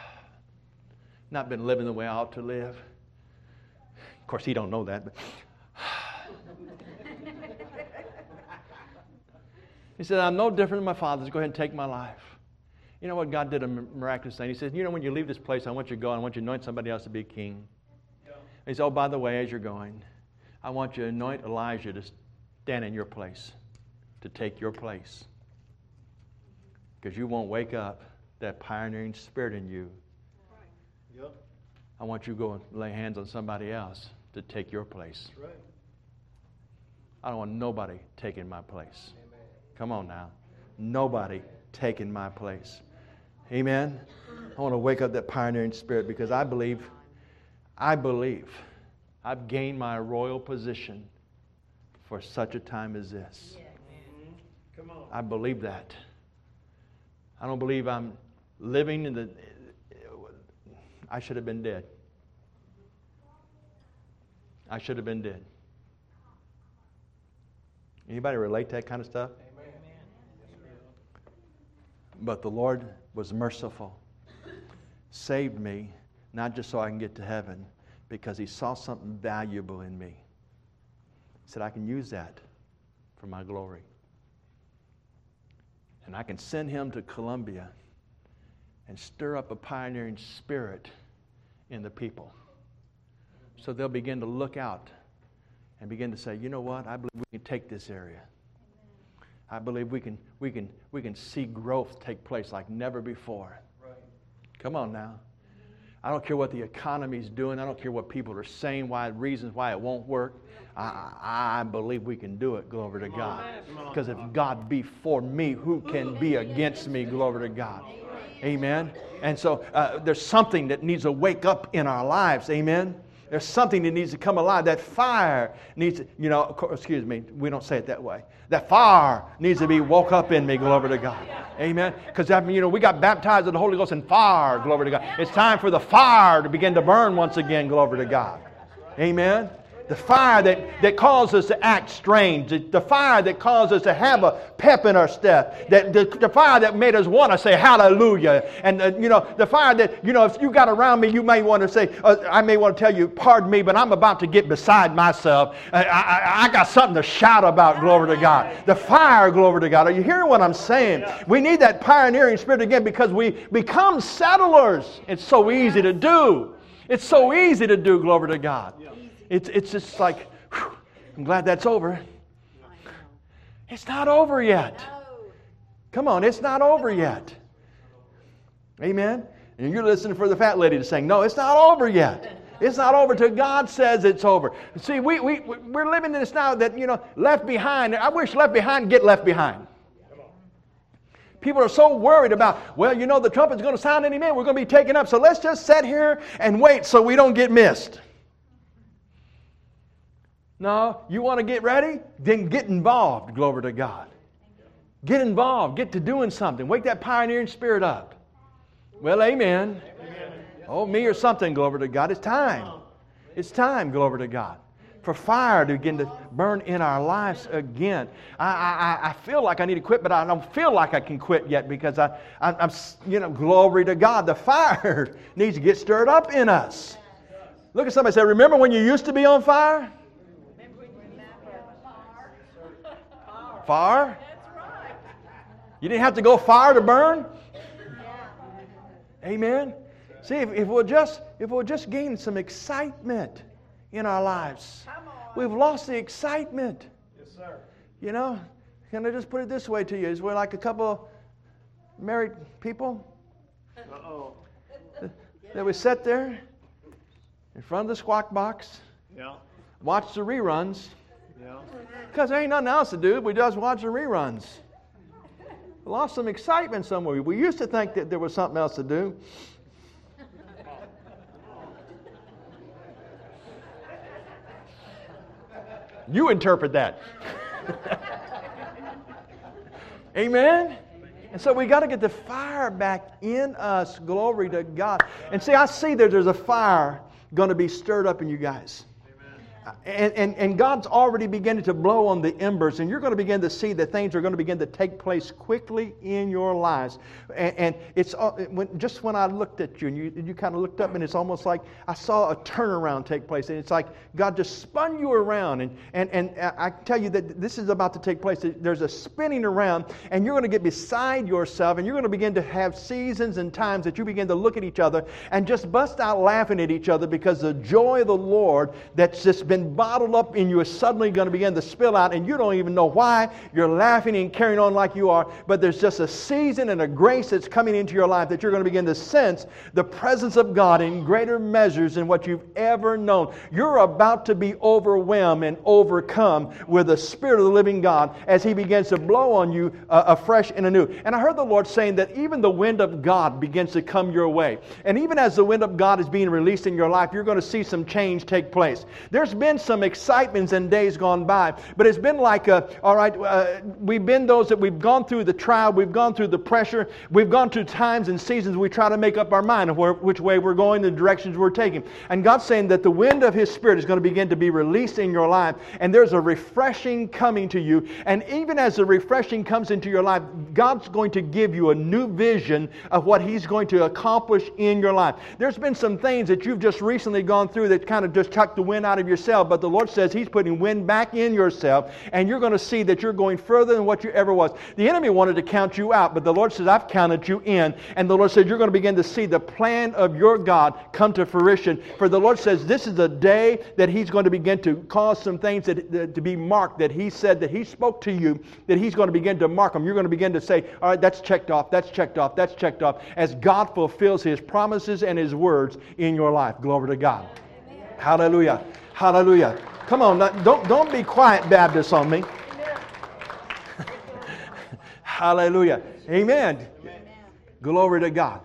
Not been living the way I ought to live. Of course, he don't know that. But He said, I'm no different than my fathers. Go ahead and take my life. You know what? God did a miraculous thing. He said, you know, when you leave this place, I want you to go. I want you to anoint somebody else to be king. Yeah. He said, oh, by the way, as you're going, I want you to anoint Elijah to stand in your place, to take your place. Because you won't wake up that pioneering spirit in you. Right. Yep. I want you to go and lay hands on somebody else to take your place. That's right. I don't want nobody taking my place. Amen. Come on now. Nobody taking my place. Amen. I want to wake up that pioneering spirit because I believe I've gained my royal position for such a time as this. Come on. I believe that. I don't believe I'm living in the... I should have been dead. I should have been dead. Anybody relate to that kind of stuff? Amen. But the Lord was merciful. Saved me, not just so I can get to heaven, because He saw something valuable in me. He said, I can use that for my glory. And I can send him to Colombia and stir up a pioneering spirit in the people. So they'll begin to look out and begin to say, you know what? I believe we can take this area. I believe we can see growth take place like never before. Right. Come on now. I don't care what the economy's doing. I don't care what people are saying, reasons why it won't work. I believe we can do it, glory to God. Because if God be for me, who can be against me, glory to God. Amen. And so there's something that needs to wake up in our lives. Amen. There's something that needs to come alive. That fire needs to, excuse me, we don't say it that way. That fire needs to be woke up in me, glory to God. Amen. Because, we got baptized with the Holy Ghost in fire, glory to God. It's time for the fire to begin to burn once again, glory to God. Amen. The fire that caused us to act strange. The fire that caused us to have a pep in our step. The fire that made us want to say hallelujah. And, the fire that, if you got around me, you may want to say, I may want to tell you, pardon me, but I'm about to get beside myself. I got something to shout about, glory to God. The fire, glory to God. Are you hearing what I'm saying? We need that pioneering spirit again because we become settlers. It's so easy to do. It's so easy to do, glory to God. It's just like, whew, I'm glad that's over. It's not over yet. Come on, it's not over yet. Amen? And you're listening for the fat lady to sing, no, it's not over yet. It's not over till God says it's over. See, we're living in this now that, left behind. I wish left behind get left behind. People are so worried about, the trumpet's going to sound any minute. We're going to be taken up. So let's just sit here and wait so we don't get missed. No, you want to get ready? Then get involved, glory to God. Get involved. Get to doing something. Wake that pioneering spirit up. Well, amen. Oh, me or something, glory to God. It's time. It's time, glory to God, for fire to begin to burn in our lives again. I feel like I need to quit, but I don't feel like I can quit yet because I'm glory to God. The fire needs to get stirred up in us. Look at somebody and say, remember when you used to be on fire? Fire? You didn't have to go fire to burn? Amen. See, if we'll just gain some excitement in our lives. We've lost the excitement. Yes, sir. Can I just put it this way to you? Is we're like a couple married people. Uh-oh. That we sit there in front of the squawk box. Yeah. Watch the reruns. Yeah. Because there ain't nothing else to do. We just watch the reruns. We lost some excitement somewhere. We used to think that there was something else to do. You interpret that. Amen? And so we got to get the fire back in us. Glory to God. And see, I see that there's a fire going to be stirred up in you guys. And God's already beginning to blow on the embers, and you're going to begin to see that things are going to begin to take place quickly in your lives. And it's just when I looked at you, and you kind of looked up, and it's almost like I saw a turnaround take place. And it's like God just spun you around. And I tell you that this is about to take place. There's a spinning around, and you're going to get beside yourself, and you're going to begin to have seasons and times that you begin to look at each other and just bust out laughing at each other, because the joy of the Lord that's just been bottled up in you is suddenly going to begin to spill out, and you don't even know why. You're laughing and carrying on like you are, but there's just a season and a grace that's coming into your life that you're going to begin to sense the presence of God in greater measures than what you've ever known. You're about to be overwhelmed and overcome with the Spirit of the living God as He begins to blow on you afresh and anew. And I heard the Lord saying that even the wind of God begins to come your way. And even as the wind of God is being released in your life, you're going to see some change take place. There's been some excitements in days gone by, but it's been like, we've been those that we've gone through the trial, we've gone through the pressure, we've gone through times and seasons we try to make up our mind of which way we're going, the directions we're taking. And God's saying that the wind of His Spirit is going to begin to be released in your life, and there's a refreshing coming to you. And even as the refreshing comes into your life, God's going to give you a new vision of what He's going to accomplish in your life. There's been some things that you've just recently gone through that kind of just chucked the wind out of yourself, but the Lord says He's putting wind back in yourself, and you're going to see that you're going further than what you ever was. The enemy wanted to count you out, but the Lord says, I've counted you in. And the Lord says you're going to begin to see the plan of your God come to fruition. For the Lord says this is the day that He's going to begin to cause some things to be marked, that He said that He spoke to you, that He's going to begin to mark them. You're going to begin to say, all right, that's checked off, that's checked off, that's checked off, as God fulfills His promises and His words in your life. Glory to God. Amen. Hallelujah. Hallelujah. Come on, don't be quiet, Baptists, on me. Hallelujah. Amen. Amen. Glory to God.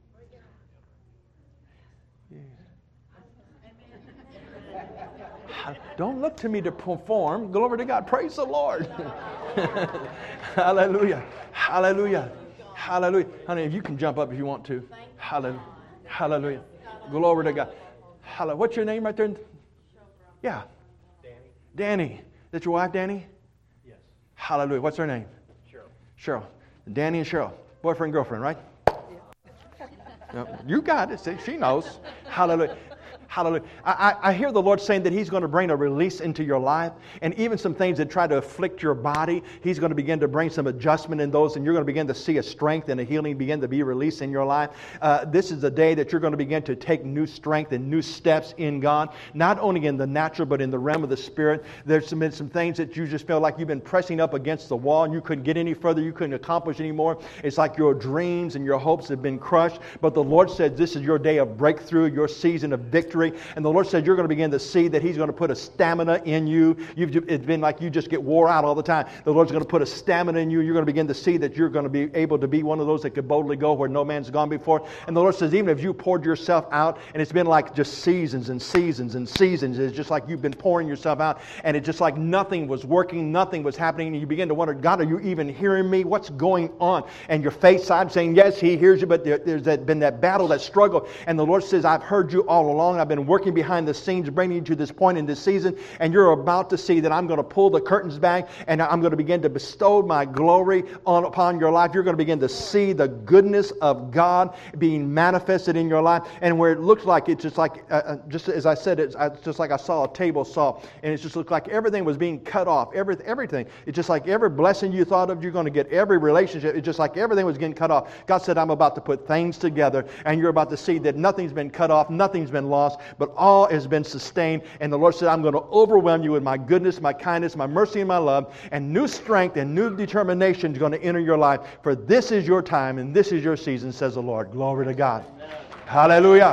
Don't look to me to perform. Glory to God. Praise the Lord. Hallelujah. Hallelujah. Hallelujah. Honey, if you can jump up if you want to. Hallelujah. Hallelujah. Glory to God. Hallelujah. What's your name right there? Yeah. Danny. That's your wife, Danny? Yes. Hallelujah. What's her name? Cheryl. Danny and Cheryl. Boyfriend, girlfriend, right? Yeah. You got it. See, she knows. Hallelujah. Hallelujah. I hear the Lord saying that He's going to bring a release into your life, and even some things that try to afflict your body, He's going to begin to bring some adjustment in those, and you're going to begin to see a strength and a healing begin to be released in your life. This is the day that you're going to begin to take new strength and new steps in God, not only in the natural, but in the realm of the Spirit. There's been some things that you just feel like you've been pressing up against the wall, and you couldn't get any further, you couldn't accomplish anymore. It's like your dreams and your hopes have been crushed, but the Lord said this is your day of breakthrough, your season of victory. And the Lord said you're going to begin to see that He's going to put a stamina in you. It's been like you just get wore out all the time. The Lord's going to put a stamina in you. You're going to begin to see that you're going to be able to be one of those that could boldly go where no man's gone before. And the Lord says even if you poured yourself out, and it's been like just seasons and seasons and seasons, it's just like you've been pouring yourself out, and it's just like nothing was working, nothing was happening, and you begin to wonder, God, are you even hearing me? What's going on? And your faith side saying, yes, He hears you, but there's been that battle, that struggle. And the Lord says, I've heard you all along. I've been working behind the scenes, bringing you to this point in this season, and you're about to see that I'm going to pull the curtains back, and I'm going to begin to bestow my glory upon your life. You're going to begin to see the goodness of God being manifested in your life, and where it looks like it's just like, just as I said, it's just like I saw a table saw, and it just looked like everything was being cut off, everything. It's just like every blessing you thought of, you're going to get every relationship. It's just like everything was getting cut off. God said, I'm about to put things together, and you're about to see that nothing's been cut off, nothing's been lost, but all has been sustained. And the Lord said, I'm going to overwhelm you with my goodness, my kindness, my mercy, and my love, and new strength and new determination is going to enter your life. For this is your time and this is your season, says the Lord. Glory to God. Amen. Hallelujah.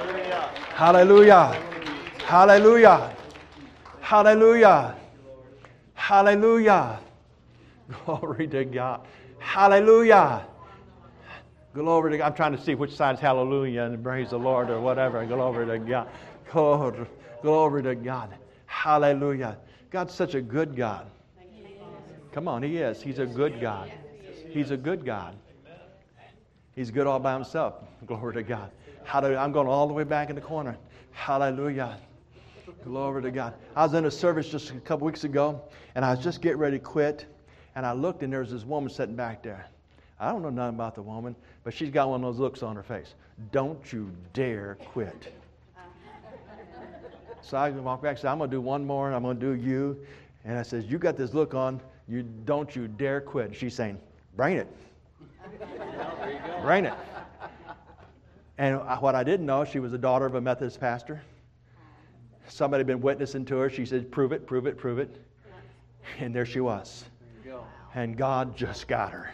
Hallelujah. Hallelujah. Hallelujah. Hallelujah. Glory to God. Hallelujah. Glory to God. I'm trying to see which side's hallelujah and praise the Lord or whatever. Glory to God. Glory to God. Hallelujah. God's such a good God. Come on, He is. He's a good God. He's a good God. He's good all by Himself. Glory to God. Hallelujah. I'm going all the way back in the corner. Hallelujah. Glory to God. I was in a service just a couple weeks ago, and I was just getting ready to quit, and I looked, and there was this woman sitting back there. I don't know nothing about the woman, but she's got one of those looks on her face. Don't you dare quit. So I walked back and said, I'm going to do one more, and I'm going to do you. And I says, you got this look on, don't you dare quit. And she's saying, bring it. Bring it. And what I didn't know, she was the daughter of a Methodist pastor. Somebody had been witnessing to her. She said, prove it, prove it, prove it. And there she was. And God just got her.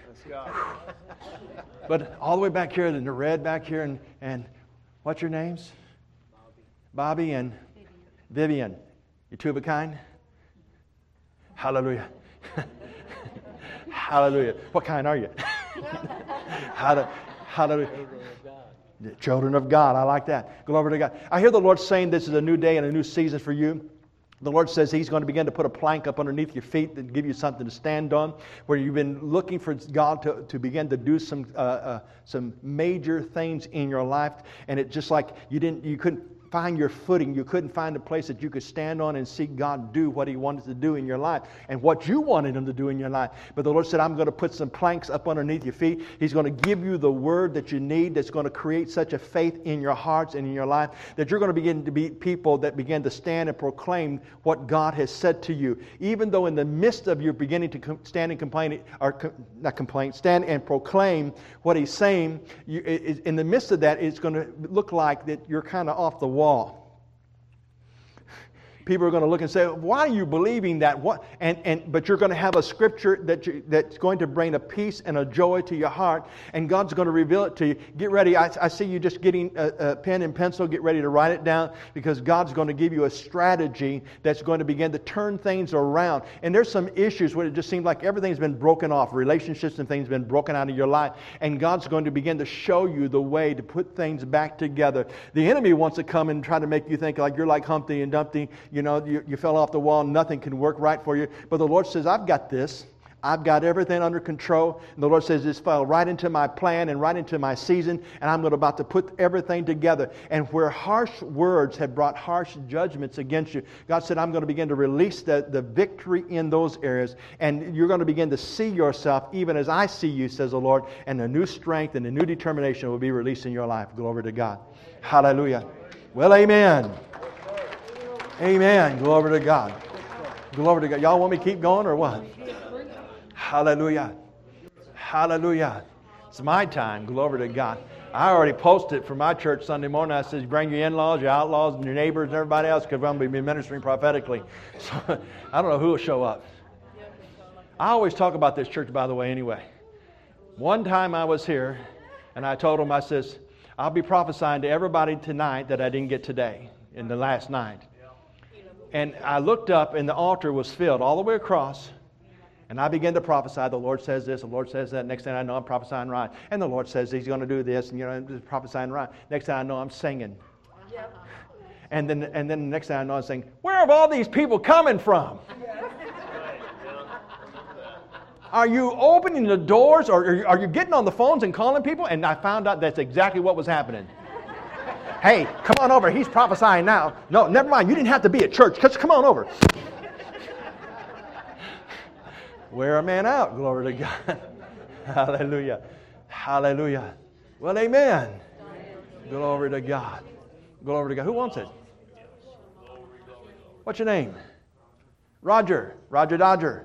But all the way back here, in the red back here, and what's your names? Bobby and Vivian. You two of a kind? Hallelujah. Hallelujah. What kind are you? Hallelujah. The children of God. I like that. Glory to God. I hear the Lord saying this is a new day and a new season for you. The Lord says He's going to begin to put a plank up underneath your feet and give you something to stand on, where you've been looking for God to begin to do some major things in your life, and it just like you couldn't find your footing. You couldn't find a place that you could stand on and see God do what He wanted to do in your life and what you wanted Him to do in your life. But the Lord said, I'm going to put some planks up underneath your feet. He's going to give you the word that you need that's going to create such a faith in your hearts and in your life that you're going to begin to be people that begin to stand and proclaim what God has said to you. Even though in the midst of you beginning to stand and stand and proclaim what He's saying, in the midst of that, it's going to look like that you're kind of off the wall. People are going to look and say, why are you believing that? But you're going to have a scripture that's going to bring a peace and a joy to your heart, and God's going to reveal it to you. Get ready. I see you just getting a pen and pencil. Get ready to write it down, because God's going to give you a strategy that's going to begin to turn things around. And there's some issues where it just seems like everything's been broken off. Relationships and things have been broken out of your life. And God's going to begin to show you the way to put things back together. The enemy wants to come and try to make you think like you're like Humpty and Dumpty. You know, you fell off the wall, nothing can work right for you. But the Lord says, I've got this. I've got everything under control. And the Lord says, this fell right into my plan and right into my season, and I'm about to put everything together. And where harsh words have brought harsh judgments against you, God said, I'm going to begin to release the victory in those areas. And you're going to begin to see yourself even as I see you, says the Lord, and a new strength and a new determination will be released in your life. Glory to God. Hallelujah. Well, amen. Amen. Glory to God. Glory to God. Y'all want me to keep going or what? Hallelujah. Hallelujah. It's my time. Glory to God. I already posted for my church Sunday morning. I said, bring your in-laws, your outlaws, and your neighbors and everybody else, because I'm going to be ministering prophetically. So I don't know who will show up. I always talk about this church, by the way, anyway. One time I was here, and I told them, I says, I'll be prophesying to everybody tonight that I didn't get today in the last night. And I looked up, and the altar was filled all the way across. And I began to prophesy. The Lord says this, the Lord says that. Next thing I know, I'm prophesying right. And the Lord says He's going to do this, and I'm just prophesying right. Next thing I know, I'm singing. Yep. And then the next thing I know, I'm saying, where have all these people coming from? Are you opening the doors, or are you getting on the phones and calling people? And I found out that's exactly what was happening. Hey, come on over. He's prophesying now. No, never mind. You didn't have to be at church. Just come on over. Wear a man out. Glory to God. Hallelujah. Hallelujah. Well, amen. Glory to God. Glory to God. Who wants it? What's your name? Roger. Roger Dodger.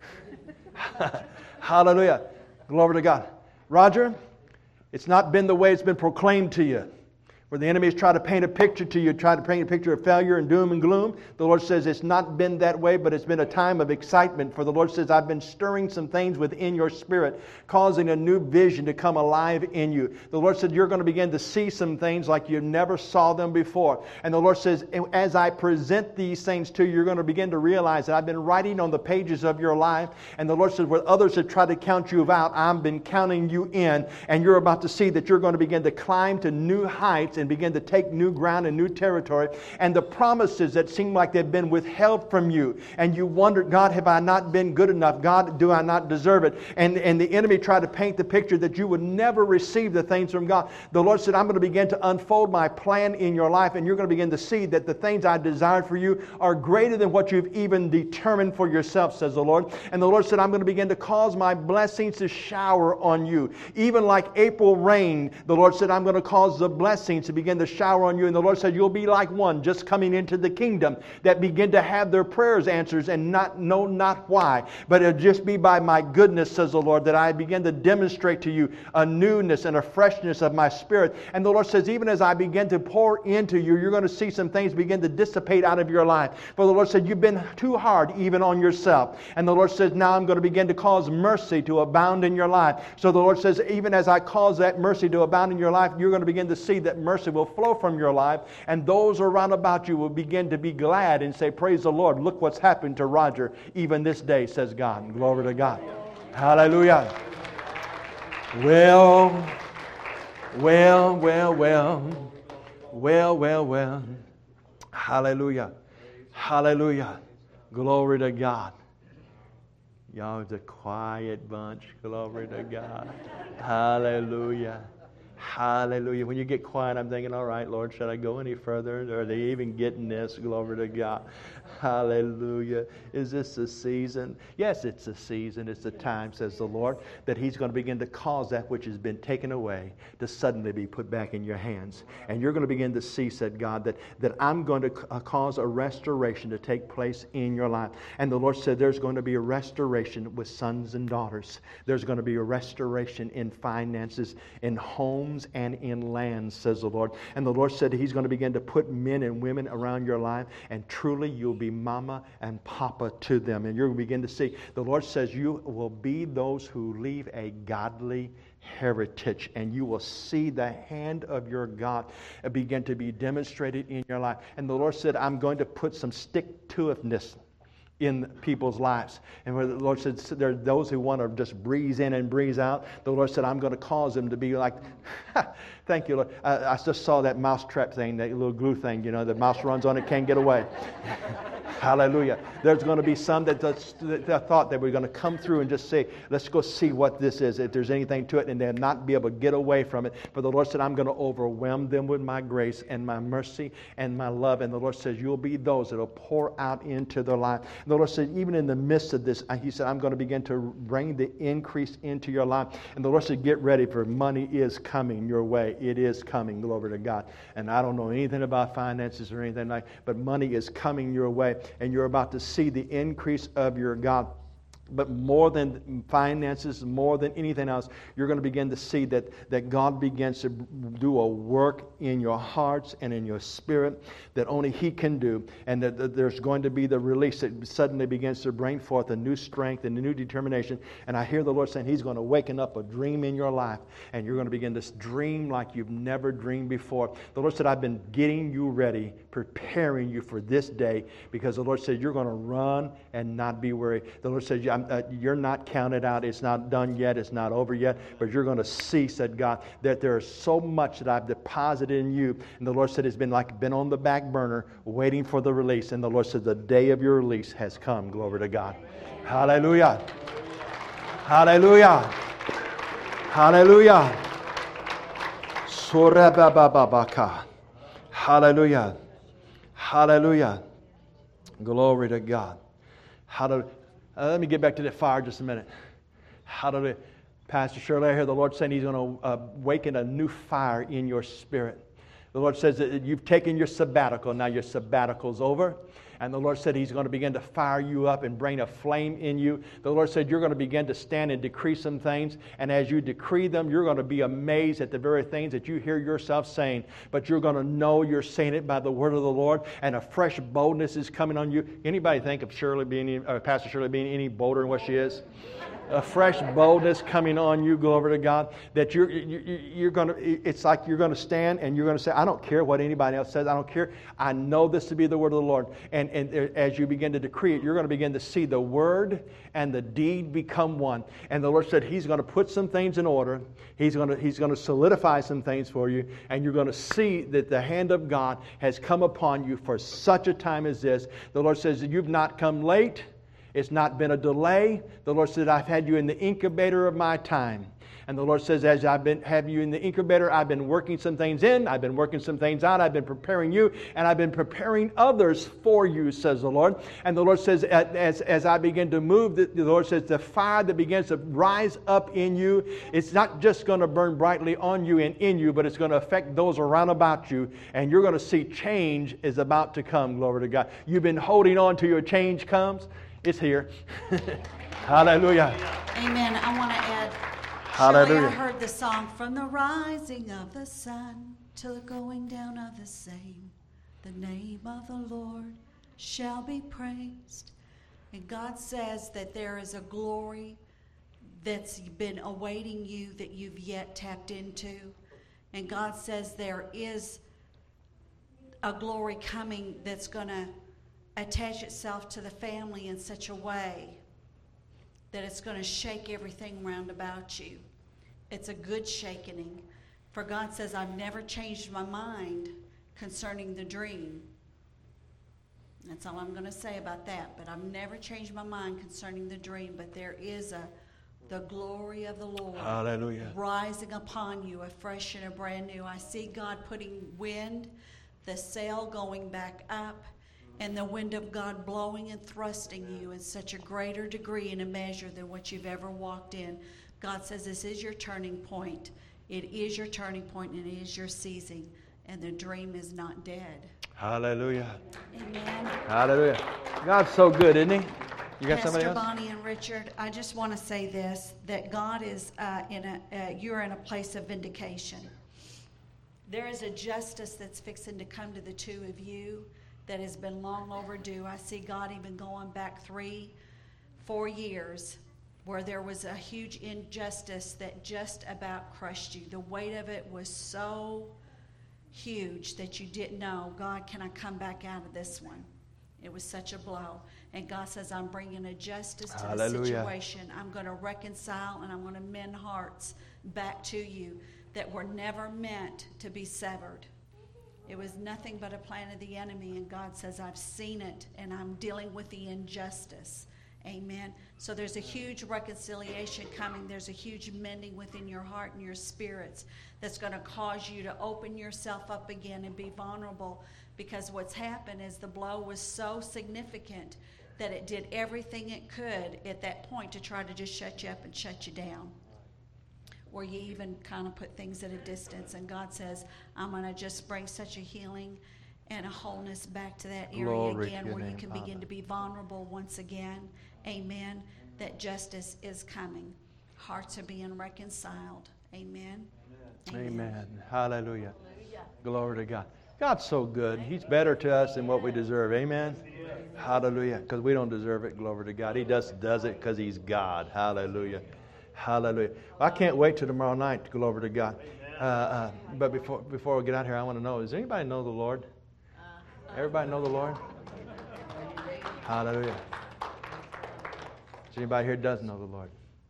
Hallelujah. Glory to God. Roger, it's not been the way it's been proclaimed to you. Where the enemy has tried to paint a picture to you, tried to paint a picture of failure and doom and gloom. The Lord says it's not been that way, but it's been a time of excitement. For the Lord says, I've been stirring some things within your spirit, causing a new vision to come alive in you. The Lord said, you're going to begin to see some things like you never saw them before. And the Lord says, as I present these things to you, you're going to begin to realize that I've been writing on the pages of your life. And the Lord says, where others have tried to count you out, I've been counting you in. And you're about to see that you're going to begin to climb to new heights and begin to take new ground and new territory. And the promises that seem like they've been withheld from you. And you wondered, God, have I not been good enough? God, do I not deserve it? And the enemy tried to paint the picture that you would never receive the things from God. The Lord said, I'm going to begin to unfold my plan in your life, and you're going to begin to see that the things I desired for you are greater than what you've even determined for yourself, says the Lord. And the Lord said, I'm going to begin to cause my blessings to shower on you. Even like April rain, the Lord said, I'm going to cause the blessings to begin to shower on you. And the Lord said, you'll be like one just coming into the kingdom that begin to have their prayers answered and not know not why. But it'll just be by my goodness, says the Lord, that I begin to demonstrate to you a newness and a freshness of my spirit. And the Lord says, even as I begin to pour into you, you're going to see some things begin to dissipate out of your life. For the Lord said, you've been too hard even on yourself. And the Lord says, now I'm going to begin to cause mercy to abound in your life. So the Lord says, even as I cause that mercy to abound in your life, you're going to begin to see that mercy will flow from your life. And those around about you will begin to be glad and say, praise the Lord. Look what's happened to Roger even this day, says God. Glory to God. Hallelujah. Well. Hallelujah. Hallelujah. Glory to God. Y'all is a quiet bunch. Glory to God. Hallelujah. Hallelujah. When you get quiet, I'm thinking, all right, Lord, should I go any further? Are they even getting this? Glory to God. Hallelujah. Is this a season? Yes, it's a season. It's a time, says the Lord, that He's going to begin to cause that which has been taken away to suddenly be put back in your hands. And you're going to begin to see, said God, that I'm going to cause a restoration to take place in your life. And the Lord said there's going to be a restoration with sons and daughters. There's going to be a restoration in finances, in homes, and in lands, says the Lord. And the Lord said He's going to begin to put men and women around your life, and truly you'll be mama and papa to them. And you're going to begin to see, the Lord says you will be those who leave a godly heritage, and you will see the hand of your God begin to be demonstrated in your life. And the Lord said, I'm going to put some stick-to-itiveness in people's lives. And where the Lord said there are those who want to just breeze in and breeze out, the Lord said, I'm going to cause them to be like, thank you, Lord. I just saw that mouse trap thing, that little glue thing, the mouse runs on it, can't get away. Hallelujah. There's going to be some that thought they were going to come through and just say, let's go see what this is, if there's anything to it, and they'll not be able to get away from it. But the Lord said, I'm going to overwhelm them with my grace and my mercy and my love. And the Lord says, you'll be those that will pour out into their life. And the Lord said, even in the midst of this, He said, I'm going to begin to bring the increase into your life. And the Lord said, get ready, for money is coming your way. It is coming. Glory to God. And I don't know anything about finances or anything like, but money is coming your way. And you're about to see the increase of your God. But more than finances, more than anything else, you're going to begin to see that God begins to do a work in your hearts and in your spirit that only He can do. And that there's going to be the release that suddenly begins to bring forth a new strength and a new determination. And I hear the Lord saying He's going to waken up a dream in your life. And you're going to begin to dream like you've never dreamed before. The Lord said, I've been getting you ready, preparing you for this day. Because the Lord said, you're going to run and not be weary. The Lord said, you're not counted out. It's not done yet. It's not over yet. But you're going to see, said God, that there is so much that I've deposited in you. And the Lord said it's been on the back burner waiting for the release. And the Lord said the day of your release has come. Glory to God. Hallelujah. Hallelujah. Hallelujah. Hallelujah. Hallelujah. Glory to God. Hallelujah. Let me get back to that fire just a minute. Hallelujah. Pastor Shirley, I hear the Lord saying He's going to awaken a new fire in your spirit. The Lord says that you've taken your sabbatical. Now your sabbatical's over. And the Lord said He's going to begin to fire you up and bring a flame in you. The Lord said you're going to begin to stand and decree some things. And as you decree them, you're going to be amazed at the very things that you hear yourself saying. But you're going to know you're saying it by the word of the Lord. And a fresh boldness is coming on you. Anybody think of Pastor Shirley being any bolder than what she is? a fresh boldness coming on you, glory to God, that you're going to, it's like you're going to stand and you're going to say, I don't care what anybody else says, I don't care. I know this to be the word of the Lord. And as you begin to decree it, you're going to begin to see the word and the deed become one. And the Lord said He's going to put some things in order. He's going to solidify some things for you. And you're going to see that the hand of God has come upon you for such a time as this. The Lord says that you've not come late. It's not been a delay. The Lord said, I've had you in the incubator of my time. And the Lord says, as I've been have you in the incubator, I've been working some things in, I've been working some things out, I've been preparing you, and I've been preparing others for you, says the Lord. And the Lord says, as I begin to move, the Lord says, the fire that begins to rise up in you, it's not just going to burn brightly on you and in you, but it's going to affect those around about you. And you're going to see change is about to come, glory to God. You've been holding on till your change comes. It's here. Hallelujah. Amen. I want to add, Hallelujah. Shirley, I heard the song, from the rising of the sun till the going down of the same, the name of the Lord shall be praised. And God says that there is a glory that's been awaiting you that you've yet tapped into. And God says there is a glory coming that's going to attach itself to the family in such a way that it's going to shake everything round about you. It's a good shaking. For God says, I've never changed my mind concerning the dream. That's all I'm going to say about that. But I've never changed my mind concerning the dream. But there is the glory of the Lord, hallelujah, rising upon you, afresh and a brand new. I see God putting wind, the sail going back up, and the wind of God blowing and thrusting you in such a greater degree and a measure than what you've ever walked in. God says this is your turning point. It is your turning point, and it is your season, and the dream is not dead. Hallelujah. Amen. Hallelujah. God's so good, isn't He? You got somebody Pastor else? Bonnie and Richard, I just want to say this, that God is you're in a place of vindication. There is a justice that's fixing to come to the two of you that has been long overdue. I see God even going back 3-4 years where there was a huge injustice that just about crushed you. The weight of it was so huge that you didn't know, God, can I come back out of this one? It was such a blow. And God says, I'm bringing a justice to the situation. I'm going to reconcile and I'm going to mend hearts back to you that were never meant to be severed. It was nothing but a plan of the enemy, and God says, I've seen it, and I'm dealing with the injustice. Amen. So there's a huge reconciliation coming. There's a huge mending within your heart and your spirits that's going to cause you to open yourself up again and be vulnerable, because what's happened is the blow was so significant that it did everything it could at that point to try to just shut you up and shut you down, where you even kind of put things at a distance. And God says, I'm going to just bring such a healing and a wholeness back to that area again, where you can begin to be vulnerable once again. Amen. That justice is coming. Hearts are being reconciled. Amen. Amen. Hallelujah. Glory to God. God's so good. He's better to us than what we deserve. Amen. Hallelujah. Because we don't deserve it. Glory to God. He just does it because He's God. Hallelujah. Hallelujah. Well, I can't wait till tomorrow night to go over to God. But before we get out here, I want to know, does anybody know the Lord? Everybody know the Lord? Hallelujah. Is anybody here doesn't know the Lord?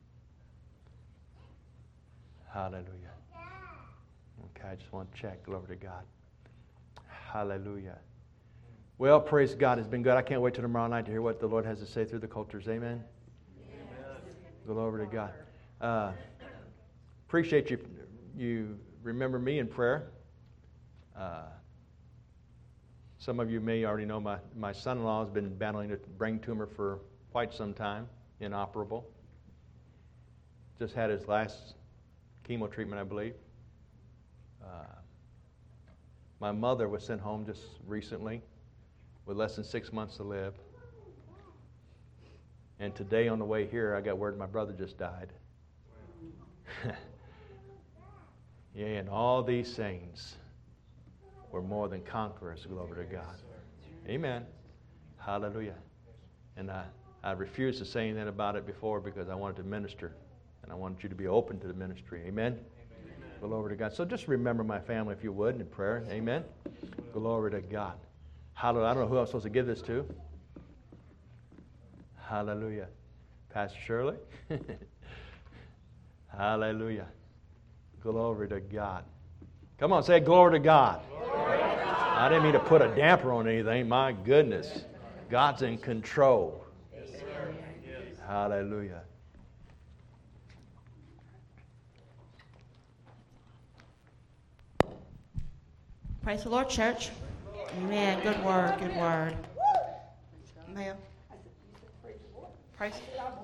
Hallelujah. Okay, I just want to check. Glory to God. Hallelujah. Well, praise God. It's been good. I can't wait till tomorrow night to hear what the Lord has to say through the cultures. Amen. Glory to God. Appreciate you remember me in prayer. Some of you may already know my son-in-law has been battling a brain tumor for quite some time, inoperable. Just had his last chemo treatment, I believe. My mother was sent home just recently with less than 6 months to live. And today on the way here, I got word my brother just died. Yeah, and all these things were more than conquerors, glory to God. Amen. Hallelujah. And I refused to say anything about it before because I wanted to minister, and I wanted you to be open to the ministry. Amen? Glory to God. So just remember my family, if you would, in prayer. Amen? Glory to God. Hallelujah. I don't know who I'm supposed to give this to. Hallelujah. Pastor Shirley? Hallelujah. Glory to God. Come on, say glory to God. Glory to God. I didn't mean to put a damper on anything. My goodness. God's in control. Yes, sir. Yes. Hallelujah. Praise the Lord, church. Amen. Good word. Good word. Ma'am. Praise.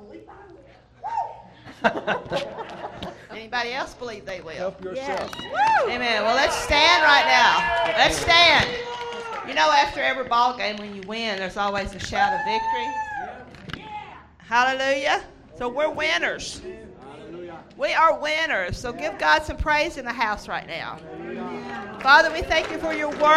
Anybody else believe they will? Help yourself. Yes. Amen. Well, let's stand right now. Let's stand. You know, after every ball game, when you win, there's always a shout of victory. Hallelujah. So we're winners. We are winners. So give God some praise in the house right now. Father, we thank you for your word.